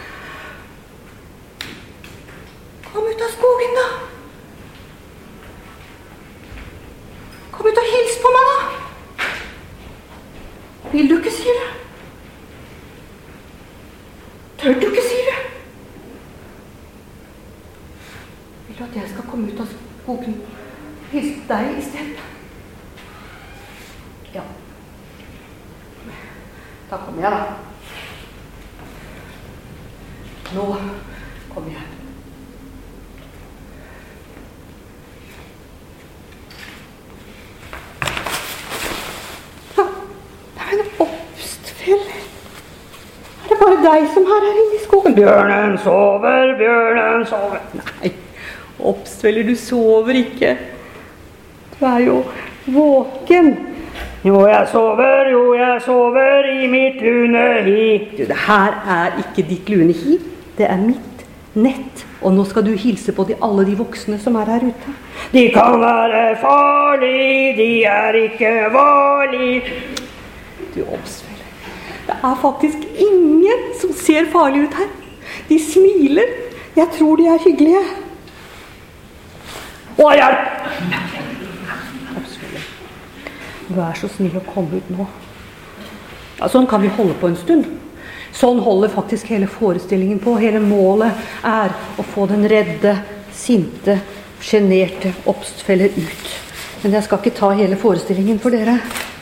S1: Kom ut av skogen da. Kom ut og hils på meg da. Vil du ikke si det? Tør du ikke si det? Vil du at jeg skal komme ut av skogen og hilse deg i stedet? Ja. Da kommer jeg da. Nå kommer jeg. Deg som her er inne i skogen. Bjørnen sover. Nei, Obstfeller, du sover ikke. Du er jo våken. Jo, jeg sover i mitt lune hi. Du, det her er ikke ditt lune hi. Det er mitt nett. Og nå skal du hilse på alle de voksne som er her ute. De kan være farlige, de er ikke varlige. Du, Obstfeller. Det er faktisk ingen som ser farlig ut her. De smiler. Jeg tror de er hyggelige. Å, hjelp! Du er så snill å komme ut nå. Ja, sånn kan vi holde på en stund. Sånn holder faktisk hele forestillingen på. Hele målet er å få den redde, sinte, generte Obstfeller ut. Men jeg skal ikke ta hele forestillingen for dere.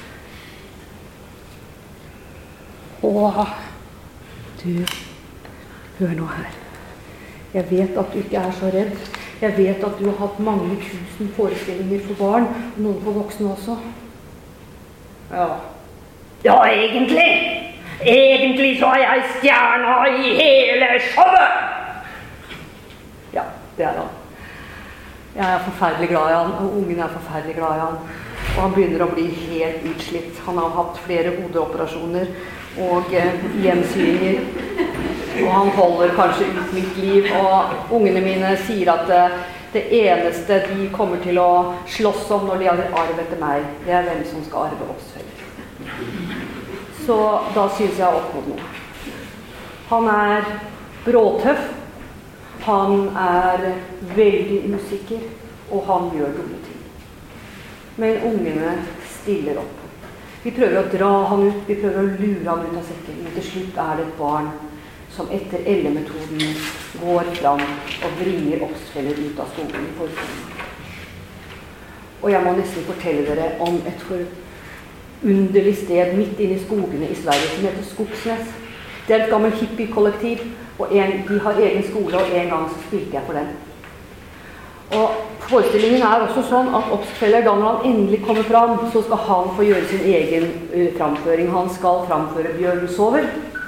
S1: Åh, du, hør nå her. Jeg vet at du ikke er så redd. Jeg vet at du har hatt mange tusen forestillinger for barn, og noen for voksne også. Ja. Ja, egentlig. Egentlig så er jeg stjerna i hele showet. Ja, det er han. Jeg er forferdelig glad i han, og ungen er forferdelig glad i han. Og han begynner å bli helt utslitt. Han har hatt flere hodeoperasjoner og hjemsyninger. Og han holder kanskje ut mitt liv. Og ungene mine sier at det eneste de kommer til å slåss om når de har arv etter meg, det er hvem som skal arve Obstfeller. Så da synes jeg oppnådd noe. Han er bråtøff. Han er veldig usikker. Og han gjør dumme ting. Men ungene stiller opp. Vi prøver å dra han ut, vi prøver å lure han ut av sekken, men til slutt det et barn som etter Elle-metoden går fram og bringer Obstfeller ut av skogen i forestillingen. Og jeg må nesten fortelle dere om et forunderlig sted midt inne i skogene i Sverige som heter Skogsnes. Det et gammelt hippie-kollektiv, og de har egen skole, og en gang så spilte jeg for dem. Og forestillingen også sånn at Obstfeller, da når han endelig kommer fram, så skal han få gjøre sin egen framføring. Han skal framføre Bjørnen sover.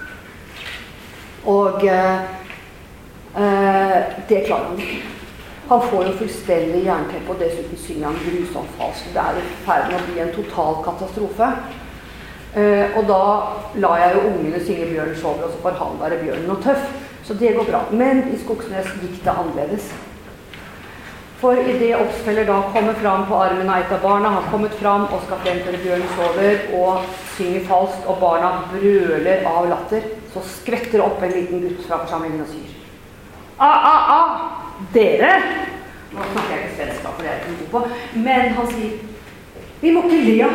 S1: Og det klarer han ikke. Han får jo fullstendig jernteppe, og dessuten synger han grusomt falsk. Det i ferd med å bli en total katastrofe. Og da la jeg jo ungene synge Bjørnen sover, og så får han være bjørnen og tøff. Så det går bra. Men i Skogsnes gikk det annerledes. For i det Obstfeller da kommer fram på armen av et av barna, har kommet fram og skal fremføre Bjørnen sover og synger falskt, og barna brøler av latter, så skvetter opp en liten gutt fra forsamlingen og sier: dere! Nå snakker jeg ikke svensk, for det ikke god på, men han sier: vi må ikke le.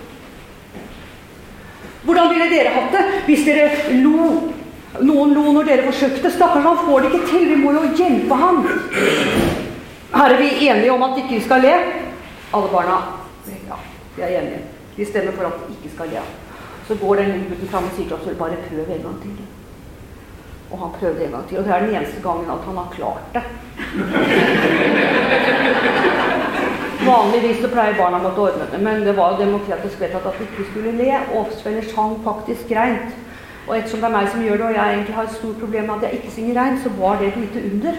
S1: Hvordan ville dere hatt det hvis dere lo? Noen lo når dere forsøkte. Stakkars, han får det ikke til, vi må jo hjelpe han. Her vi enige om at ikke vi skal le? Alle barna, ja, de enige. De stemmer for at de ikke skal le. Så går den lille gutten fram og sier til oss: bare prøv en gang til. Og han prøvde en gang til, og det den eneste gangen at han har klart det. Vanligvis så pleier barna måtte ordne det, men det var jo demokratisk vedtatt at de ikke skulle le, og Obstfeller sang faktisk reint. Og ettersom det meg som gjør det, og jeg egentlig har et stort problem med at jeg ikke synger reint, så var det et lite under.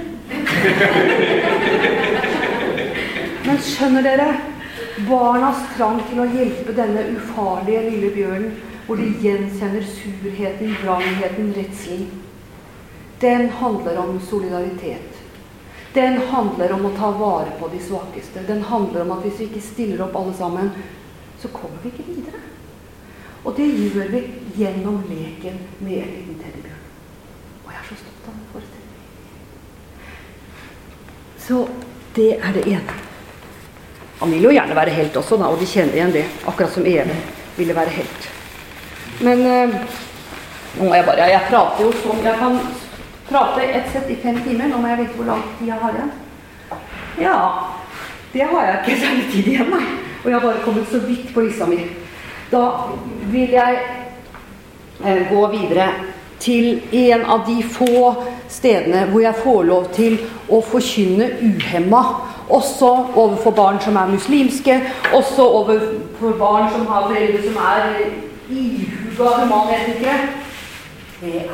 S1: Men skjønner dere, barnas trang til å hjelpe denne ufarlige lille bjørnen, hvor de gjenkjenner surheten, vrangheten, redselen, den handler om solidaritet. Den handler om å ta vare på de svakeste. Den handler om at hvis vi ikke stiller opp alle sammen, så kommer vi ikke videre. Og det gjør vi gjennom leken med en liten teddybjørn. Og jeg så stolt av den forestillingen. Så det det ene. Han vil jo gjerne være helt også, da, og de kjenner igjen det, akkurat som Even ville være helt. Men nå må jeg prater jo sånn, jeg kan prate et sett i 5 timer, nå må jeg vite hvor lang tid jeg har igjen. Ja, det har jeg ikke særlig tid igjen, nei. Og jeg har bare kommet så vidt på lista mi. Da vil jeg gå videre til en av de få stedene hvor jeg får lov til å forkynne uhemmet, også overfor barn som muslimske, også overfor barn som har foreldre som ihuga humanetikere. Det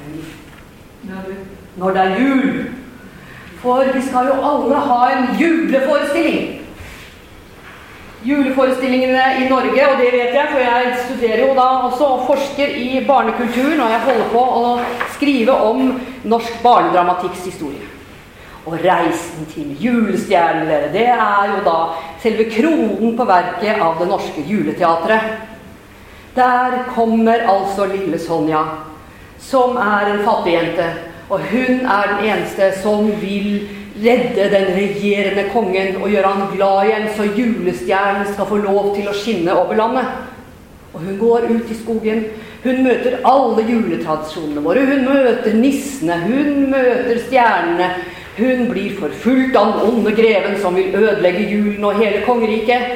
S1: når det jul. For vi skal jo alle ha en juleforestilling. Juleforestillingene i Norge, og det vet jeg, for jeg studerer jo da også og forsker i barnekulturen, og jeg holder på å skrive om norsk barnedramatikks historie. Og reisen til julestjernene, det jo da selve kronen på verket av det norske juleteatret. Der kommer altså lille Sonja, som en fattigjente, og hun den eneste som vil redde den regjerende kongen og gjøre han glad igjen, så julestjernen skal få lov til å skinne over landet. Og hun går ut i skogen, hun møter alle juletradisjonene våre, hun møter nissene, hun møter stjernene, hun blir forfulgt av den onde greven som vil ødelegge julen og hele kongeriket.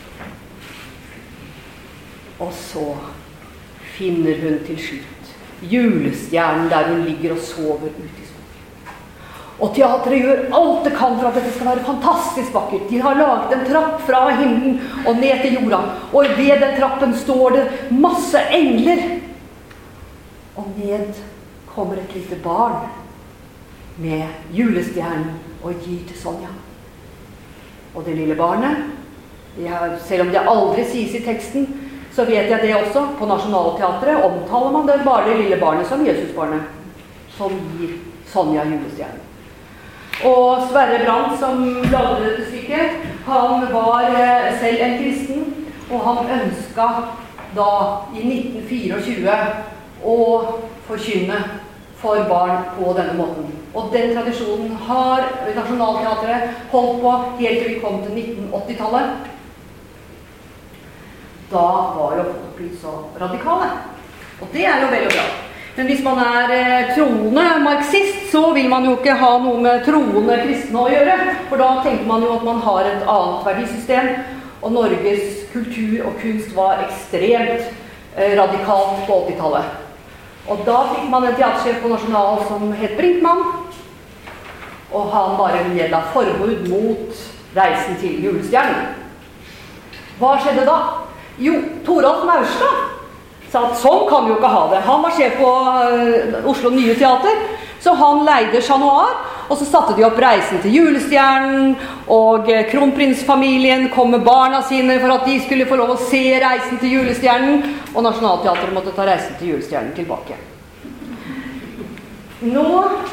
S1: Og så finner hun til slutt julestjernen der hun ligger og sover ute i skogen. Og teatret gjør alt det kan for at dette skal være fantastisk vakkert. De har laget en trapp fra himmelen og ned til jorda, og ved den trappen står det masse engler. Og ned kommer et lite barn med julestjernen og gir til Sonja. Og det lille barnet, selv om det aldri sies i teksten, så vet jeg det også. På Nationaltheatret omtaler man det bare det lille barnet som Jesusbarnet, som gir Sonja julestjernen. Og Sverre Brandt, som lagde dette stykket, han var selv en kristen, og han ønsket da i 1924 å forkynne for barn på denne måten. Og den tradisjonen har Nationaltheatret holdt på helt til vi kom til 1980-tallet. da var jo folk blitt så radikale. Og det jo veldig bra. Men hvis man troende marxist, så vil man jo ikke ha noe med troende kristne å gjøre, for da tenker man jo at man har et annet verdisystem, og Norges kultur og kunst var ekstremt radikalt på 80-tallet. Og da fikk man en teatersjef på Nasjonal som het Brinkmann, og han bare gjelda forbud mot reisen til julestjernen. Hva skjedde da? Jo, Toralf Maurstad sa at sånn kan vi jo ikke ha det. Han var sjef på Oslo Nye Teater, så han leide Chat Noir, og så satte de opp reisen til julestjernen, og kronprinsfamilien kom med barna sine for at de skulle få lov å se reisen til julestjernen, og Nationaltheatret måtte ta reisen til julestjernen tilbake. Nå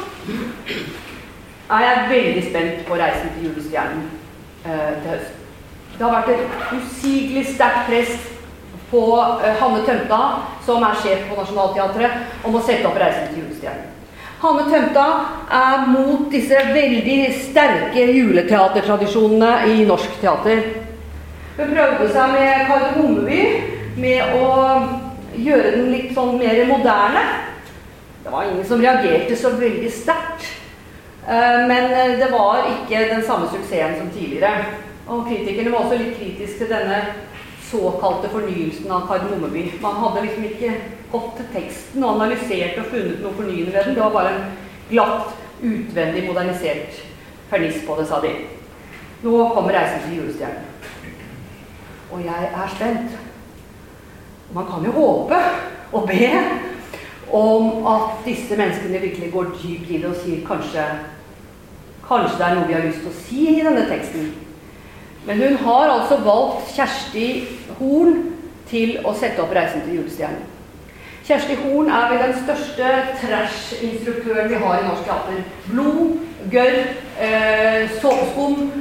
S1: jeg veldig spent på reisen til julestjernen til høsten. Det har vært et usigelig sterkt press på Hanne Tømta, som sjef på Nationaltheatret, om å sette opp reisen til julestjernen. Hanne Tømta mot disse veldig sterke juleteatertradisjonene i norsk teater. Hun prøvde seg med Kardemommeby, med å gjøre den litt sånn mer moderne. Det var ingen som reagerte så veldig sterkt, men det var ikke den samme suksessen som tidligere. Og kritikerne var også litt kritiske til denne såkalte fornyelsen av Kardemommeby. Man hadde liksom ikke gått til teksten og analysert og funnet noe fornyende ved den. Det var bare en glatt, utvendig, modernisert ferniss på det, sa de. Nå kommer reisen til julestjernen. Og jeg spent. Man kan jo håpe og be om at disse menneskene virkelig går dypt i det og sier kanskje det noe vi har lyst til å si i denne teksten. Men hun har altså valgt Kjersti Horn til å sette opp reisen til julestjernen. Kjersti Horn vel den største trash-instruktøren vi har i norsk teater. Blod, gørr, såpeskum,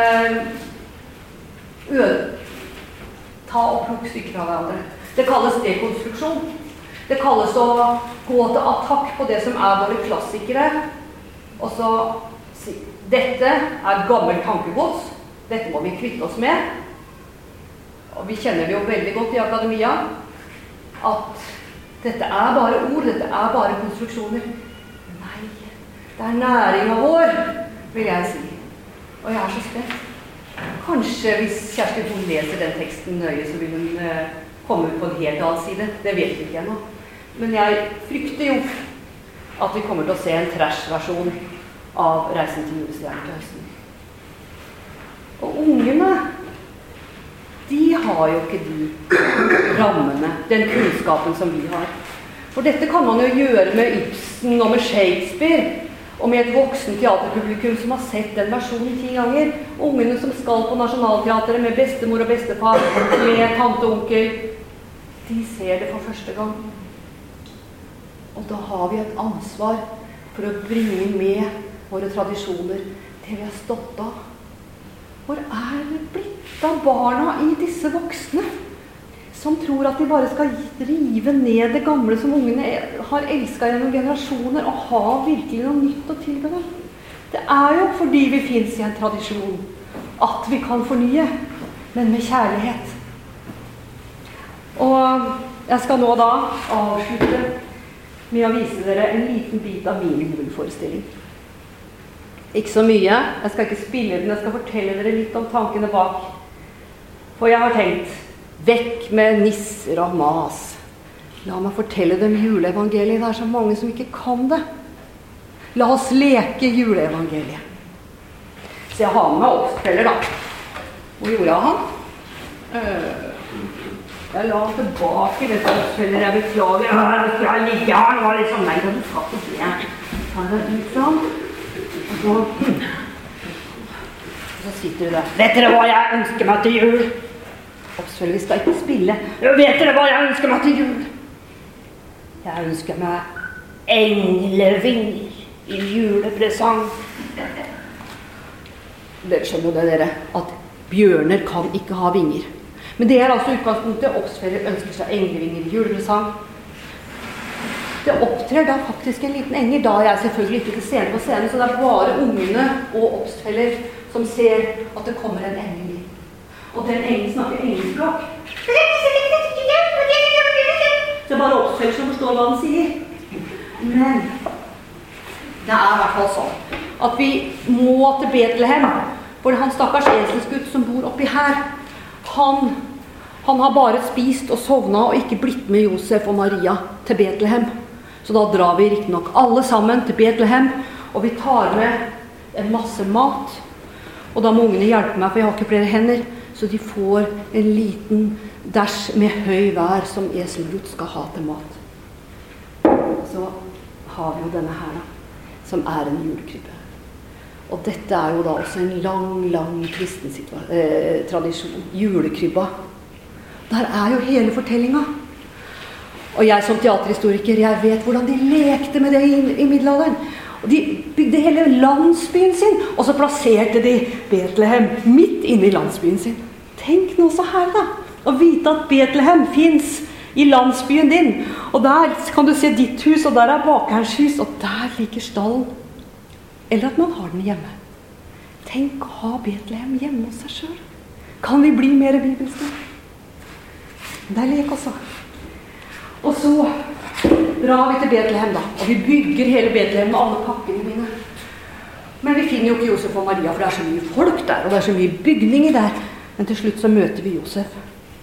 S1: ta og plukk stykker fra hverandre. Det kalles dekonstruksjon. Det kalles å gå til attakk på det som våre klassikere, og så si, dette gammel tankegods, dette må vi kvitte oss med. Og vi kjenner det jo veldig godt i akademia, at dette bare ord, dette bare konstruksjoner. Nei, det næringen vår, vil jeg si. Og jeg så spent. Kanskje hvis Kjersti Horn leser den teksten nøye, så vil hun komme ut på en helt annen side. Det vet vi ikke ennå. Men jeg frykter jo at vi kommer til å se en trash-versjon av reisen til julestjernen til høsten. Og ungene, de har jo ikke de rammene, den kunnskapen som vi har. For dette kan man jo gjøre med Ibsen og med Shakespeare, og med et voksen teaterpublikum som har sett den versjonen 10 ganger. Ungene som skal på Nationaltheatret med bestemor og bestefar, med tante og onkel, de ser det for første gang. Og da har vi et ansvar for å bringe med våre tradisjoner til vi har stått av. Hvor det blitt av barna i disse voksne som tror at de bare skal rive ned det gamle som ungene har elsket gjennom generasjoner og ha virkelig noe nytt å tilby dem? Det jo fordi vi finnes i en tradisjon at vi kan fornye, men med kjærlighet. Og jeg skal nå da avslutte med å vise dere en liten bit av min juleforestilling. Ikke så mye, jeg skal ikke spille den, jeg skal fortelle dere litt om tankene bak. For jeg har tenkt, vekk med nisser og mas. La meg fortelle dem juleevangeliet, det så mange som ikke kan det. La oss leke juleevangeliet. Så jeg har med meg oppfeller da. Hvor gjorde jeg han? Jeg la han tilbake, dette oppfeller, jeg beklager. Jeg ligger her, det var litt sånn, nei, da du skal på det. Ta det ut sånn. Og så sitter du der. Vet dere hva jeg ønsker meg til jul? Oppsfølger, vi skal ikke spille. Vet dere hva jeg ønsker meg til jul? Jeg ønsker meg englevinger i julepresang. Dere skjønner det, dere, at bjørner kan ikke ha vinger. Men det altså utgangspunktet. Oppsfølger ønsker seg englevinger i julepresang. Det opptrer da faktisk en liten engel, da jeg selvfølgelig ikke til scenen på scenen, så det bare ungene og oppsfeller som ser at det kommer en engel inn. Og den engelen snakker engelskspråk.
S2: heller som forstår hva den sier. Men det I hvert fall sånn at vi må til Betlehem, for han stakkars eselsgutt som bor oppi her, han har bare spist og sovnet og ikke blitt med Josef og Maria til Betlehem. Så da drar vi riktig nok alle sammen til Betlehem, og vi tar med en masse mat. Og da må ungene hjelpe meg, for jeg har ikke flere hender, så de får en liten dæsj med høy vær som eselgutt skal ha til mat. Så har vi jo denne her da, som en julekrybbe. Og dette jo da også en lang kristen tradisjon. Julekrybba. Der jo hele fortellingen. Og jeg som teaterhistoriker, jeg vet hvordan de lekte med det i middelalderen. Og de bygde hele landsbyen sin, og så plasserte de Betlehem midt inne i landsbyen sin. Tenk nå så her da, å vite at Betlehem finnes i landsbyen din. Og der kan du se ditt hus, og der bakerens hus, og der ligger stallen. Eller at man har den hjemme. Tenk å ha Betlehem hjemme hos seg selv. Kan vi bli mer bibelske? Det lek også. Og så drar vi til Betlehem da, og vi bygger hele Betlehem med alle pakkene mine. Men vi finner jo ikke Josef og Maria, for det så mye folk der, og det så mye bygninger der. Men til slutt så møter vi Josef.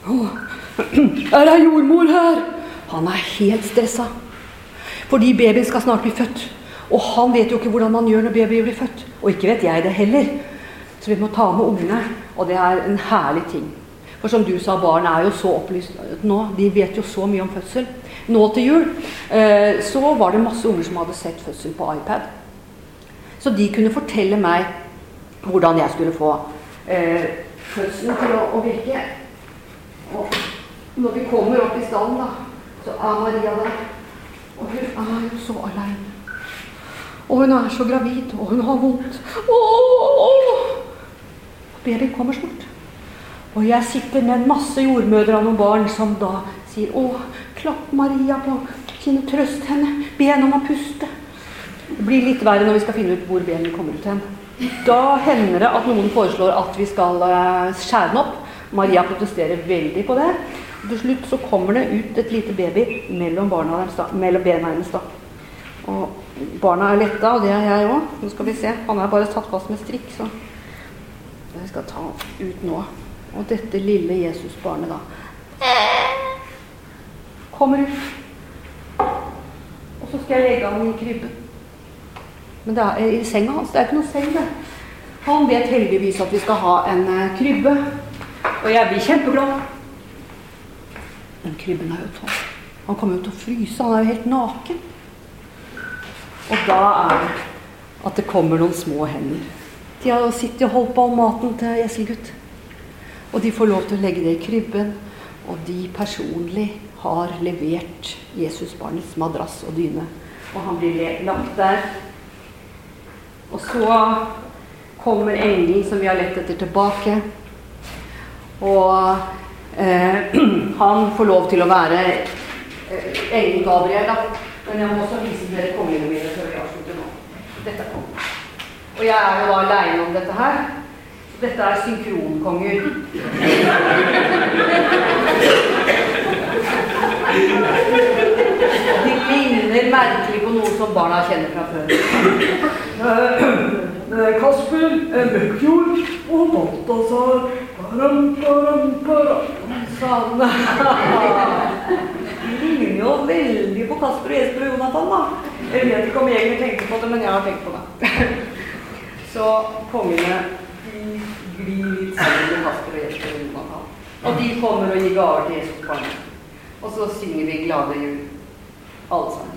S2: Det jordmor her? Han helt stresset. Fordi babyen skal snart bli født. Og han vet jo ikke hvordan man gjør når babyen blir født. Og ikke vet jeg det heller. Så vi må ta med ungene, og det en herlig ting. For som du sa, barn jo så opplyst nå. De vet jo så mye om fødsel. Nå til jul, så var det masse unger som hadde sett fødsel på iPad. Så de kunne fortelle meg hvordan jeg skulle få fødselen til å virke. Og når vi kommer opp i stallen da, så Maria der. Og hun jo så alene. Og hun så gravid, og hun har vondt. Babyen kommer snart. Og jeg sitter med en masse jordmødre av noen barn som da sier, klapp Maria på kine, trøst henne, be henne om å puste. Det blir litt verre når vi skal finne ut hvor benen kommer ut hen. Da hender det at noen foreslår at vi skal skjære den opp. Maria protesterer veldig på det. Til slutt så kommer det ut et lite baby mellom bena hennes da. Og barna letta, og det jeg også. Nå skal vi se, han bare satt fast med strikk, så jeg skal ta ut nå. Og dette lille Jesusbarnet da kommer ut. Og så skal jeg legge han i krybben. Men det i senga hans, det ikke noe seng der. Han vet heldigvis at vi skal ha en krybbe. Og jeg blir kjempeglad. Men krybben jo tom. Han kommer jo til å fryse, han jo helt naken. Og da det at det kommer noen små hender. De har jo sittet og holdt på om maten til eselgutt. Og de får lov til å legge det i krybben, og de personlig har levert Jesusbarnets madrass og dyne. Og han blir lagt der. Og så kommer engelen som vi har lett etter tilbake. Og han får lov til å være engelen Gabriel da. Men jeg må også vise dere konglene mine før vi avslutter nå. Dette kongen. Og jeg jo da alene om dette her. Dette synkronkonger. De ligner merkelig på noe som barna kjenner fra før. Kasper, Melchior og Balthasar. Sånn. De ligner jo veldig på Kasper og Jesper og Jonathan da. Jeg vet ikke om jeg egentlig tenkte på det, men jeg har tenkt på det. Så kongene glir litt sammen med Kasper og Jesper og Jonathan. Og de kommer og gir gaver til Jesus barnet. Og så synger vi glade jul. Alle sammen.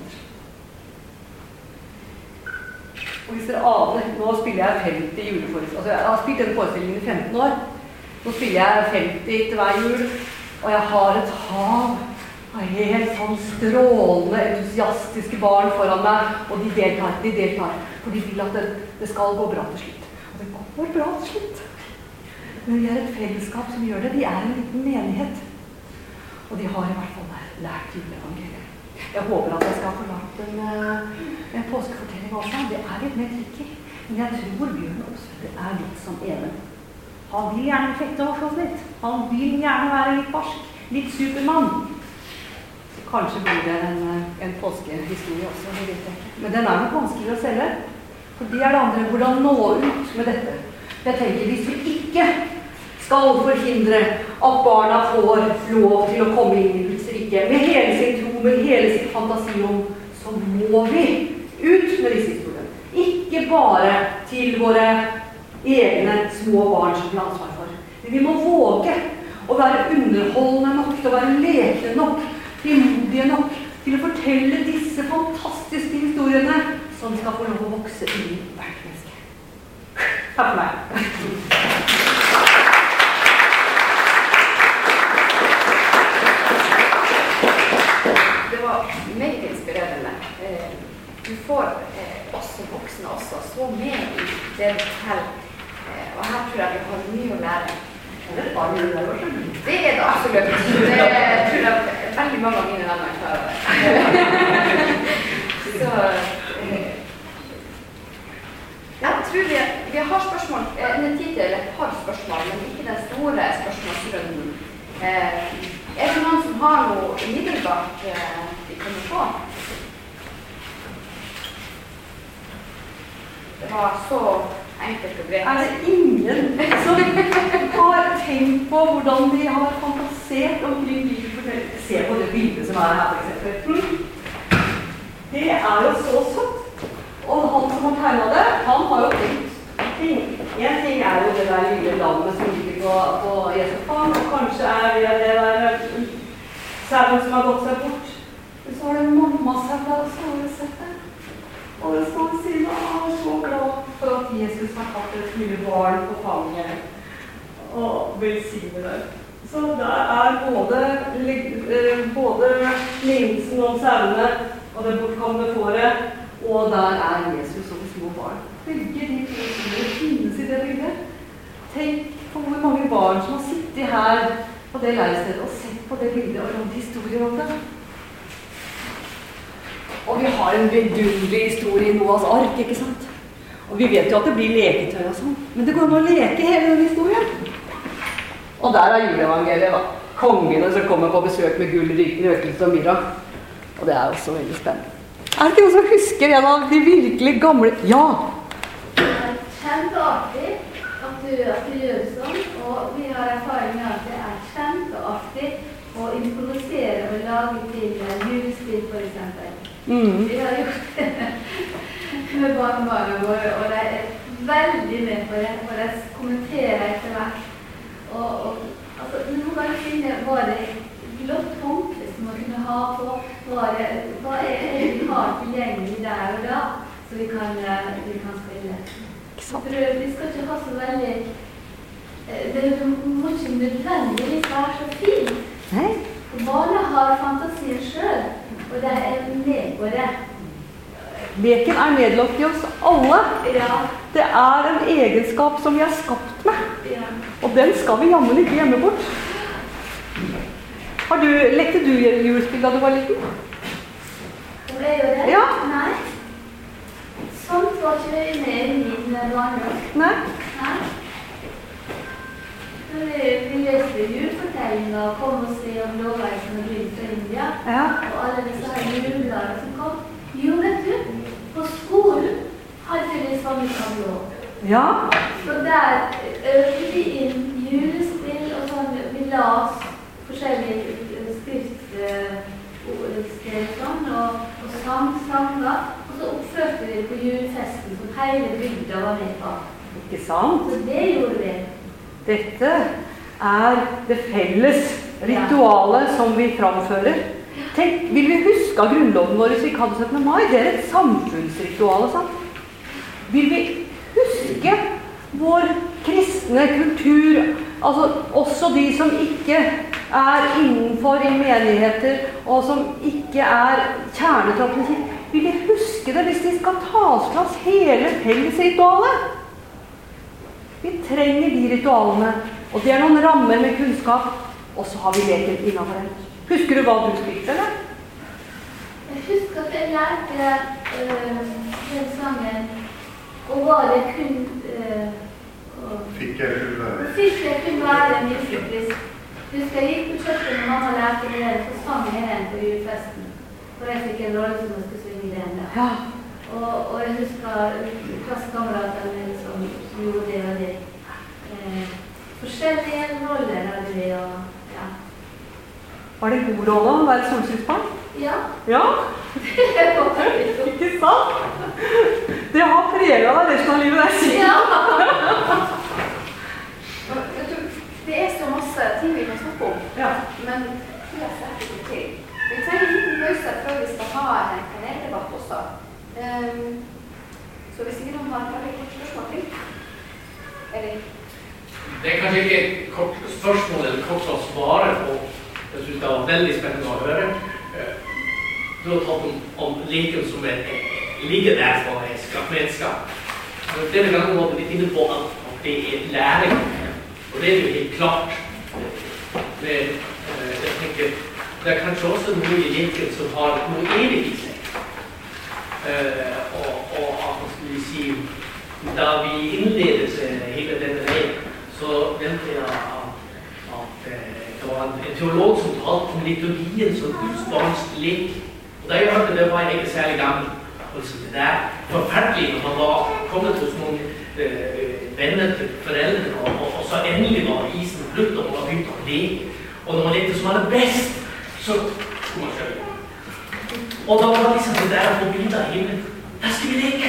S2: Og hvis dere aner, nå spiller jeg 50 juleforestillinger. Altså jeg har spilt denne forestillingen i 15 år. Nå spiller jeg 50 til hver jul. Og jeg har et hav av helt sånn strålende, entusiastiske barn foran meg. Og de deltar. For de vil at det skal gå bra til slutt. Og det går bra til slutt. Men vi et fellesskap som gjør det. De en liten menighet. Og de har i hvert fall lært juleevangeliet. Jeg håper at jeg skal få lagt en påskefortelling også. Det litt mer tricky. Men jeg tror Bjørn Osve litt som Even. Han vil gjerne fette og slåss litt. Han vil gjerne være litt barsk. Litt supermann. Så kanskje blir det en påskehistorie også, det vet jeg ikke. Men den nok vanskelig å selge. For det det andre, hvordan nå ut med dette. Jeg tenker, hvis vi ikke skal forhindre at barna får lov til å komme inn i Guds rike, med hele sin tro, med hele sin fantasi om, så må vi ut med disse historiene. Ikke bare til våre egne små barn som vi har ansvar for. Vi må våge å være underholdende nok, til å være lekende nok, frimodige nok, til å fortelle disse fantastiske historiene som skal få lov å vokse inn i hvert menneske. Takk for meg.
S3: Det var meget inspirerende. Du får oss som voksne også så med i det du forteller. Og her tror jeg vi har mye å lære. Det det absolutt. Det tror jeg veldig mange av mine venner klarer det. Så jeg tror vi har spørsmål, en tid til et par spørsmål, men ikke den store spørsmålsrunden. Det noen som har noe umiddelbart vi kommer på? Det var så enkelt og greit.
S2: Det ingen som har tenkt på hvordan de har fantasert omkring livet? Se på det bildet som her, for eksempel. Det jo så søtt. Og han som har tegnet det, han har jo tenkt ting. En ting jo det der lille landet som ligger på Jesefan, og kanskje det der sauen som har gått seg bort. Men så har det mamma-sau der, og så har du sett det. Og det står siden, så glad for at Jesus har hatt et lille barn på fanget og velsigne det. Så det både lignelsen om sauene og det bortkomne fåret, og der Jesus og de små barn. Begge de to tingene finnes i det bildet. Tenk på hvor mange barn som har sittet her på det leirstedet og sett på det bildet og laget historier om det. Og vi har en vidunderlig historie i Noahs ark, ikke sant? Og vi vet jo at det blir leketøy og sånn, men det går an å leke hele den historien. Og der juleevangeliet, da. Kongene som kommer på besøk med gull, røkelse og myrra. Og det også veldig spennende. Det ikke noen som husker en av de virkelig gamle? Ja!
S4: Det kjempeartig at du gjør det sånn, og vi har erfaring med at det kjempeartig å improvisere og lage til julespill, for eksempel. Vi har gjort det med barnebarna våre, og de veldig med på det, og de kommenterer etter hvert. Altså, noen ganger finner var det blått håndkle som man kunne ha på, hva det vi har tilgjengelig der og da, så vi kan spille. Vi skal ikke ha så veldig, det må ikke nødvendigvis være så fint.
S2: Nei.
S4: Barna har fantasien selv, og de med på det.
S2: Leken nedlagt i oss alle.
S4: Ja.
S2: Det en egenskap som vi har skapt med.
S4: Ja.
S2: Og den skal vi jammen ikke gjemme bort. Lekte du julespill da du var liten?
S4: Om jeg gjør det?
S2: Ja.
S4: Nei. Sånt var ikke med i min barndom.
S2: Nei.
S4: Nei. Vi leste julefortellinger og kom og se om lovreisen og begynt fra India.
S2: Ja.
S4: Og alle disse her julebladene som kom. Jo, vet du, på skolen hadde vi sånn som lov.
S2: Ja.
S4: Så der øvde vi inn julespill og sånn, vi las forskjellige skriftsteder sånn, og sanger, og så oppførte vi det på julefesten som hele bygda var med på.
S2: Ikke sant?
S4: Så det gjorde vi.
S2: Dette det felles ritualet som vi framfører. Tenk, vil vi huske av grunnloven vår hvis vi kaller 17. mai? Det et samfunnsritual, sant? Vil vi huske vår kristne kultur, altså også de som ikke innenfor i menigheter, og som ikke kjernetroppen, vil vi huske det hvis de skal ta oss plass hele fellesritualet? Vi trenger de ritualene, og det noen rammer med kunnskap, og så har vi leken innenfor den. Husker du hva du spilte, eller?
S4: Jeg husker at jeg lærte den sangen, og var det kun...
S5: Fikk jeg kun være?
S4: Fikk jeg kun være en Jesu Krist. Husker jeg gikk på kjøkkenet når mamma lærte meg det, så sang jeg den på julefesten. For jeg fikk en rolle som jeg skulle synge den der.
S2: Ja.
S4: Og jeg husker klassekameratene mine som gjorde det og det. Forskjellige roller hadde vi, og ja.
S2: Var det en god rolle å være solskinnsbarn?
S4: Ja.
S2: Ja, ikke sant? Det har preget deg resten av livet, det sier.
S4: Ja.
S3: Vet du, det så masse ting vi kan snakke om,
S2: Ja.
S3: men det setter ikke til. Vi trenger en liten pause før vi skal ha en paneldebatt også. Så hvis ingen har veldig kort spørsmål til, eller?
S5: Det kanskje ikke kort spørsmål eller kort å svare på. Jeg synes det var veldig spennende å høre. Du har tatt om leken som ligger der for skrappmennskap. Det vil jeg gå litt inne på at det læring. Og det jo helt klart. Jeg tenker, det kanskje også noe i leken som har noe evig i seg. Og at man skulle si, da vi innledet hele denne veien, så venter jeg at det var en teolog som talte om liturgien som Guds barns lek. Og da jeg hørte det, var jeg ikke særlig gammel. Det er forferdelig når man var kommet hos noen venner til foreldrene, og så endelig var isen brutt, og man var begynt å leke. Og når man lekte som aller best, så skulle man kjøre. Og da var liksom det der å få bilder av himmelen. Da skal vi leke!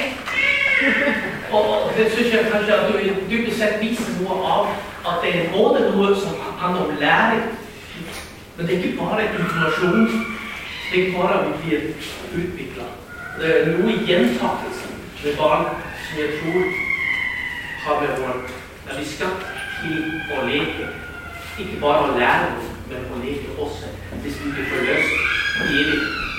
S5: Og det synes jeg kanskje at du dypest sett viser noe av at det både noe som handler om læring, men det ikke bare informasjon, det ikke bare vi blir utviklet. Det noe i gjentakelsen med barn som jeg tror har med vårt veldig skapt til å leke. Ikke bare å lære noe, men å leke også, hvis vi ikke får løst evig.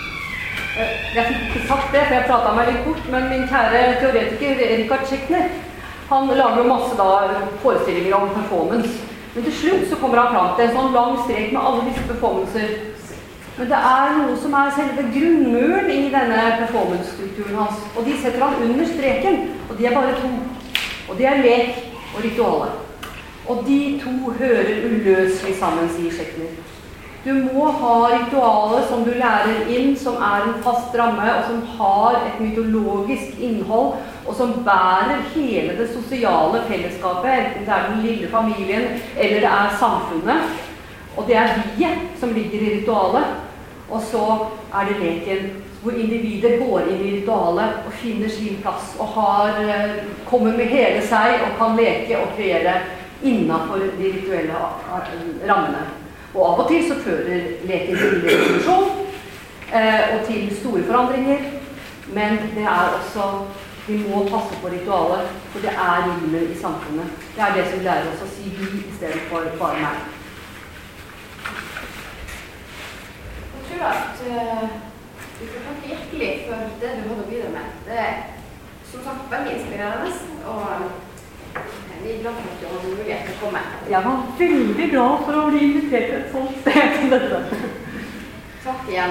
S2: Jeg fikk ikke sagt det, for jeg pratet meg litt bort, men min kjære teoretiker Richard Schechner, han lager jo masse forestillinger om performance. Men til slutt så kommer han fram til en sånn lang strek med alle disse performancer. Men det noe som selve grunnmuren i denne performance-strukturen hans. Og de setter han under streken, og de bare to. Og det lek og rituale. Og de to hører uløselig sammen, sier Schechner. Du må ha ritualet som du lærer inn, som en fast ramme, og som har et mytologisk innhold, og som bærer hele det sosiale fellesskapet, enten det den lille familien, eller det samfunnet. Og det vi-et som ligger i ritualet, og så det leken, hvor individer går inn i ritualet og finner sin plass, og kommer med hele seg, og kan leke og kreere innenfor de rituelle rammene. Og av og til så fører leken til revolusjon og til store forandringer, men det også, vi må passe på ritualet, for det livet i samfunnet. Det det som lærer oss å si vi i stedet for bare meg.
S3: Jeg tror at du får takke hjertelig for det du hadde å bidra med. Det som sagt veldig inspirerende, og vi glad for at du hadde mulighet til å komme.
S2: Jeg var veldig glad for å bli invitert til et sånt sted til dette.
S3: Takk igjen.